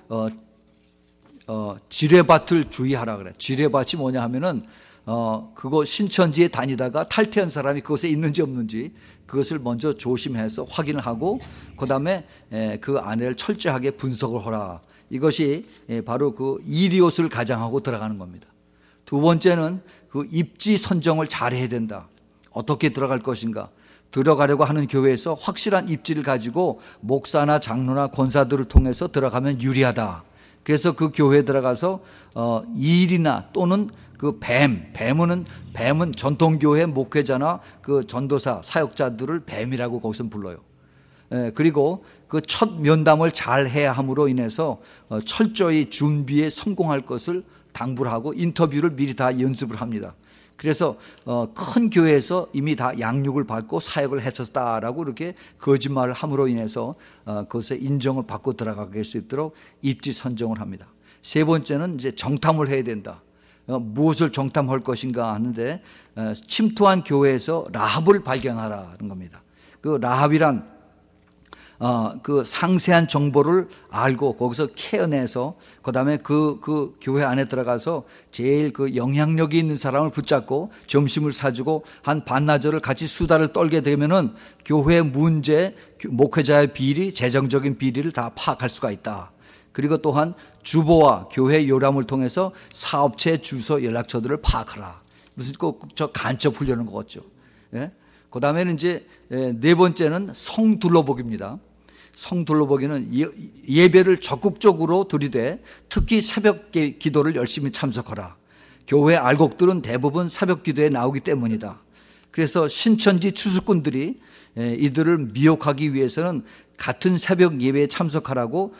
지뢰밭을 주의하라 그래. 지뢰밭이 뭐냐 하면은 그거 신천지에 다니다가 탈퇴한 사람이 그것에 있는지 없는지 그것을 먼저 조심해서 확인을 하고 그다음에 그 안을 철저하게 분석을 하라. 이것이 바로 그 이리옷을 가장하고 들어가는 겁니다. 두 번째는 그 입지 선정을 잘 해야 된다. 어떻게 들어갈 것인가? 들어가려고 하는 교회에서 확실한 입지를 가지고 목사나 장로나 권사들을 통해서 들어가면 유리하다. 그래서 그 교회에 들어가서 일이나 또는 그 뱀은 전통교회 목회자나 그 전도사 사역자들을 뱀이라고 거기서 불러요. 그리고 그 첫 면담을 잘 해야 함으로 인해서 철저히 준비에 성공할 것을 당부를 하고 인터뷰를 미리 다 연습을 합니다. 그래서 큰 교회에서 이미 다 양육을 받고 사역을 했었다라고 이렇게 거짓말을 함으로 인해서 그것에 인정을 받고 들어가게 할 수 있도록 입지 선정을 합니다. 세 번째는 이제 정탐을 해야 된다. 무엇을 정탐할 것인가 하는데 침투한 교회에서 라합을 발견하라는 겁니다. 그 라합이란 그 상세한 정보를 알고 거기서 캐어내서 그다음에 그 교회 안에 들어가서 제일 그 영향력이 있는 사람을 붙잡고 점심을 사주고 한 반나절을 같이 수다를 떨게 되면은 교회 문제, 목회자의 비리, 재정적인 비리를 다 파악할 수가 있다. 그리고 또한 주보와 교회 요람을 통해서 사업체 주소 연락처들을 파악하라. 무슨 꼭 저 간첩 훈련인 것 같죠. 그 다음에는 이제 네 번째는 성 둘러보기입니다. 성 둘러보기는 예배를 적극적으로 들이대 특히 새벽 기도를 열심히 참석하라. 교회 알곡들은 대부분 새벽 기도에 나오기 때문이다. 그래서 신천지 추수꾼들이 이들을 미혹하기 위해서는 같은 새벽 예배에 참석하라고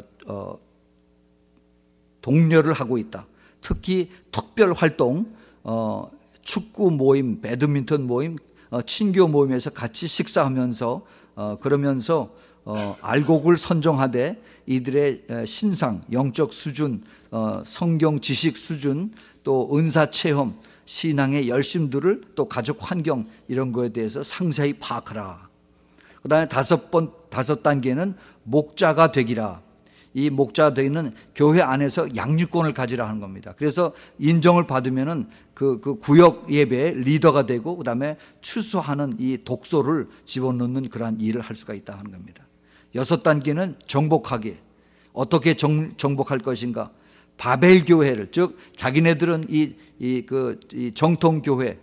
독려를 하고 있다. 특히 특별 활동, 축구 모임, 배드민턴 모임, 친교 모임에서 같이 식사하면서 그러면서 알곡을 선정하되 이들의 신상, 영적 수준, 성경 지식 수준, 또 은사 체험, 신앙의 열심들을 또 가족 환경 이런 거에 대해서 상세히 파악하라. 그 다음에 다섯 단계는 목자가 되기라. 이 목자가 되기는 교회 안에서 양육권을 가지라 하는 겁니다. 그래서 인정을 받으면은 그 구역 예배의 리더가 되고 그 다음에 추수하는 이 독소를 집어넣는 그러한 일을 할 수가 있다 하는 겁니다. 6단계는 정복하기. 어떻게 정복할 것인가? 바벨 교회를, 즉 자기네들은 이 정통 교회,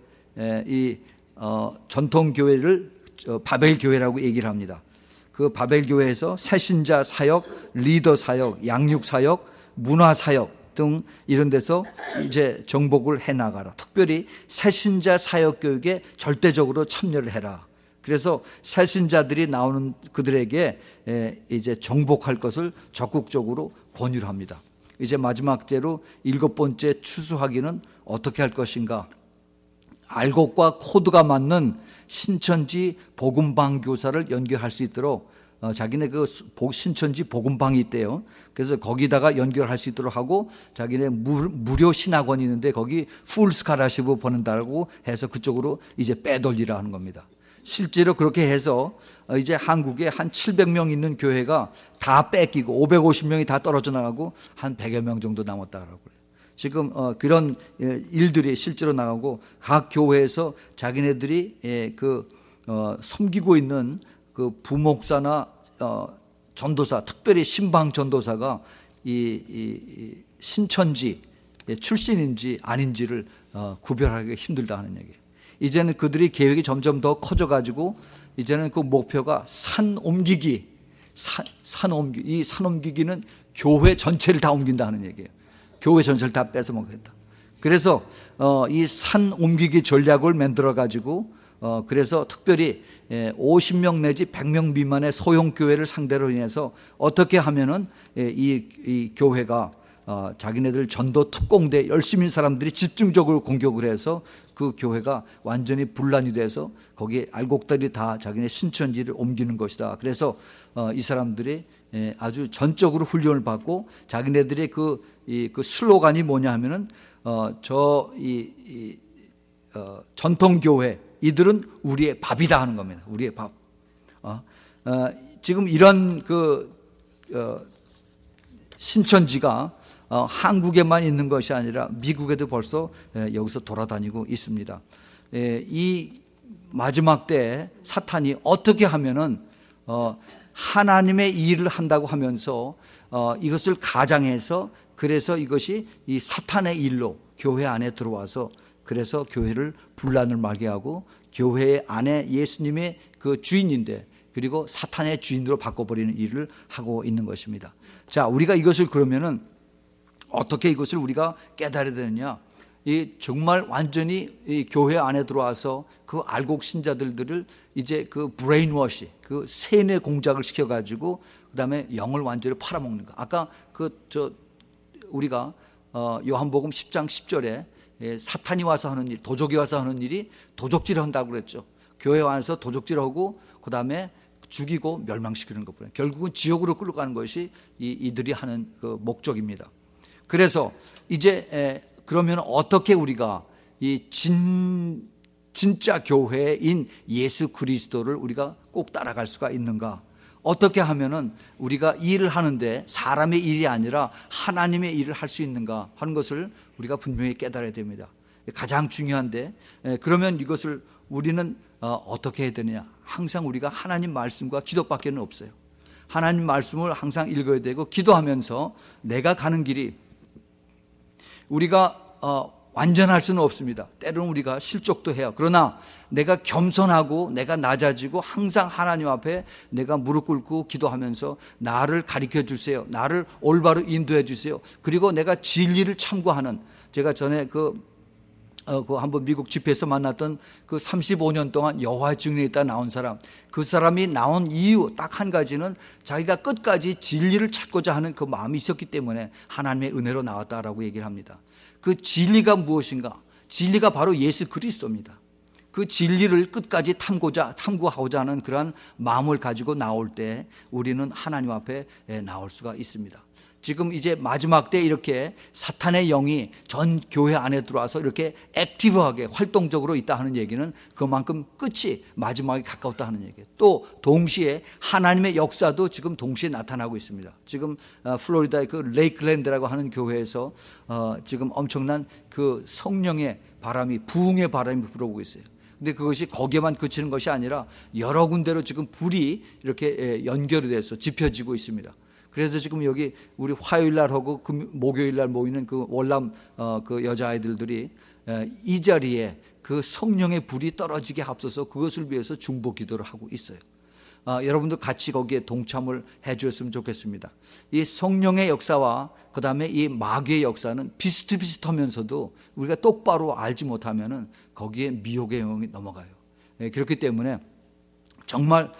전통 교회를 바벨 교회라고 얘기를 합니다. 그 바벨 교회에서 새신자 사역, 리더 사역, 양육 사역, 문화 사역 등 이런 데서 이제 정복을 해 나가라. 특별히 새신자 사역 교육에 절대적으로 참여를 해라. 그래서 새신자들이 나오는 그들에게 이제 정복할 것을 적극적으로 권유를 합니다. 이제 마지막째로 7번째 추수하기는 어떻게 할 것인가? 알곡과 코드가 맞는 신천지 복음방 교사를 연결할 수 있도록 자기네 그 신천지 복음방이 있대요. 그래서 거기다가 연결할 수 있도록 하고 자기네 무료 신학원이 있는데 거기 풀 스칼라십을 보낸다고 해서 그쪽으로 이제 빼돌리라 하는 겁니다. 실제로 그렇게 해서 이제 한국에 한 700명 있는 교회가 다 뺏기고 550명이 다 떨어져 나가고 한 100여 명 정도 남았다고 그래요. 지금 그런 일들이 실제로 나가고 각 교회에서 자기네들이 섬기고 있는 그 부목사나 전도사, 특별히 신방 전도사가 이 신천지 출신인지 아닌지를 구별하기가 힘들다 하는 얘기예요. 이제는 그들이 계획이 점점 더 커져가지고 이제는 그 목표가 산 옮기기, 이 산 옮기기는 교회 전체를 다 옮긴다 하는 얘기예요. 교회 전체를 다 뺏어 먹겠다. 그래서 이 산 옮기기 전략을 만들어 가지고 그래서 특별히 50명 내지 100명 미만의 소형 교회를 상대로 인해서 어떻게 하면은 이 교회가 자기네들 전도 특공대 열심히 사람들이 집중적으로 공격을 해서 그 교회가 완전히 분란이 돼서 거기에 알곡들이 다 자기네 신천지를 옮기는 것이다. 그래서 이 사람들이 아주 전적으로 훈련을 받고 자기네들의 그 슬로건이 뭐냐 하면은 전통 교회 이들은 우리의 밥이다 하는 겁니다. 우리의 밥. 지금 이런 신천지가 한국에만 있는 것이 아니라 미국에도 벌써 여기서 돌아다니고 있습니다. 이 마지막 때 사탄이 어떻게 하면은 하나님의 일을 한다고 하면서 이것을 가장해서 그래서 이것이 이 사탄의 일로 교회 안에 들어와서 그래서 교회를 분란을 말게 하고 교회 안에 예수님의 그 주인인데 그리고 사탄의 주인으로 바꿔버리는 일을 하고 있는 것입니다. 자, 우리가 이것을 그러면은 어떻게 이것을 우리가 깨달아야 되느냐? 이 정말 완전히 이 교회 안에 들어와서 그 알곡 신자들을 이제 그 브레인워시, 그 세뇌 공작을 시켜가지고 그 다음에 영을 완전히 팔아먹는 거. 아까 우리가 요한복음 10장 10절에 사탄이 와서 하는 일, 도적이 와서 하는 일이 도적질을 한다고 그랬죠. 교회 안에서 도적질하고 그 다음에 죽이고 멸망시키는 것뿐이에요. 결국은 지옥으로 끌어가는 것이 이들이 하는 그 목적입니다. 그래서 이제 그러면 어떻게 우리가 이 진짜 교회인 예수 그리스도를 우리가 꼭 따라갈 수가 있는가? 어떻게 하면은 우리가 일을 하는데 사람의 일이 아니라 하나님의 일을 할 수 있는가 하는 것을 우리가 분명히 깨달아야 됩니다. 가장 중요한데 그러면 이것을 우리는 어떻게 해야 되느냐? 항상 우리가 하나님 말씀과 기도밖에는 없어요. 하나님 말씀을 항상 읽어야 되고 기도하면서 내가 가는 길이 우리가 완전할 수는 없습니다. 때로는 우리가 실족도 해요. 그러나 내가 겸손하고 내가 낮아지고 항상 하나님 앞에 내가 무릎 꿇고 기도하면서 나를 가르쳐 주세요. 나를 올바로 인도해 주세요. 그리고 내가 진리를 참고하는 제가 전에 그 한번 미국 집회에서 만났던 그 35년 동안 여호와의 증인에 있다 나온 사람, 그 사람이 나온 이유 딱 한 가지는 자기가 끝까지 진리를 찾고자 하는 그 마음이 있었기 때문에 하나님의 은혜로 나왔다라고 얘기를 합니다. 그 진리가 무엇인가? 진리가 바로 예수 그리스도입니다. 그 진리를 끝까지 탐구하고자 하는 그러한 마음을 가지고 나올 때 우리는 하나님 앞에 나올 수가 있습니다. 지금 이제 마지막 때 이렇게 사탄의 영이 전 교회 안에 들어와서 이렇게 액티브하게 활동적으로 있다 하는 얘기는 그만큼 끝이 마지막에 가까웠다 하는 얘기예요. 또 동시에 하나님의 역사도 지금 동시에 나타나고 있습니다. 지금 플로리다의 그 레이클랜드라고 하는 교회에서 지금 엄청난 그 성령의 바람이, 부흥의 바람이 불어오고 있어요. 근데 그것이 거기에만 그치는 것이 아니라 여러 군데로 지금 불이 이렇게 연결이 돼서 지펴지고 있습니다. 그래서 지금 여기 우리 화요일 날 하고 목요일 날 모이는 그 월남 그 여자아이들이 이 자리에 그 성령의 불이 떨어지게 앞서서 그것을 위해서 중보 기도를 하고 있어요. 여러분도 같이 거기에 동참을 해 주셨으면 좋겠습니다. 이 성령의 역사와 그 다음에 이 마귀의 역사는 비슷비슷하면서도 우리가 똑바로 알지 못하면은 거기에 미혹의 영이 넘어가요. 그렇기 때문에 정말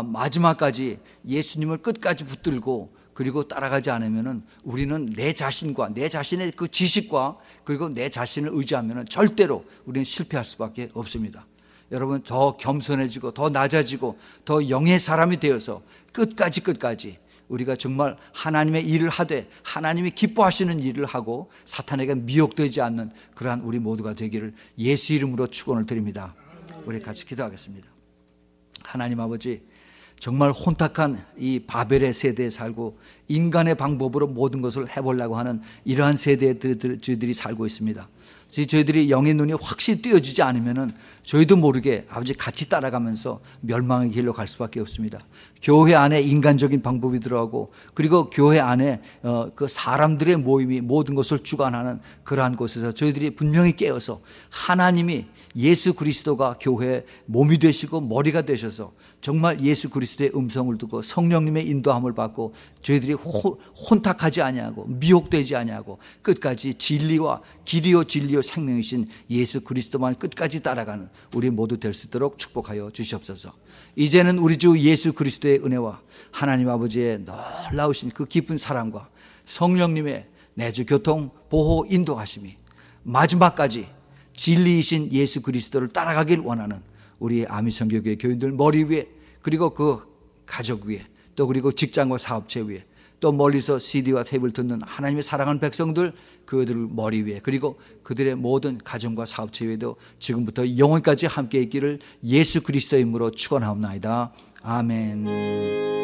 마지막까지 예수님을 끝까지 붙들고 그리고 따라가지 않으면은 우리는 내 자신과 내 자신의 그 지식과 그리고 내 자신을 의지하면은 절대로 우리는 실패할 수밖에 없습니다. 여러분 더 겸손해지고 더 낮아지고 더 영의 사람이 되어서 끝까지 우리가 정말 하나님의 일을 하되 하나님이 기뻐하시는 일을 하고 사탄에게 미혹되지 않는 그러한 우리 모두가 되기를 예수 이름으로 축원을 드립니다. 우리 같이 기도하겠습니다. 하나님 아버지, 정말 혼탁한 이 바벨의 세대에 살고 인간의 방법으로 모든 것을 해보려고 하는 이러한 세대들이 살고 있습니다. 저희들이 영의 눈이 확실히 뜨여지지 않으면 저희도 모르게 아버지 같이 따라가면서 멸망의 길로 갈 수밖에 없습니다. 교회 안에 인간적인 방법이 들어가고 그리고 교회 안에 그 사람들의 모임이 모든 것을 주관하는 그러한 곳에서 저희들이 분명히 깨어서 하나님이 예수 그리스도가 교회의 몸이 되시고 머리가 되셔서 정말 예수 그리스도의 음성을 듣고 성령님의 인도함을 받고 저희들이 혼탁하지 아니하고 미혹되지 아니하고 끝까지 진리와 길이요 진리요 생명이신 예수 그리스도만 끝까지 따라가는 우리 모두 될 수 있도록 축복하여 주시옵소서. 이제는 우리 주 예수 그리스도의 은혜와 하나님 아버지의 놀라우신 그 깊은 사랑과 성령님의 내주 교통 보호 인도하심이 마지막까지 진리이신 예수 그리스도를 따라가길 원하는 우리 아미성교회 교인들 머리 위에 그리고 그 가족 위에 또 그리고 직장과 사업체 위에 또 멀리서 CD와 테이프를 듣는 하나님의 사랑하는 백성들 그들 머리 위에 그리고 그들의 모든 가정과 사업체 위에도 지금부터 영원까지 함께 있기를 예수 그리스도의 이름으로 축원하옵나이다. 아멘.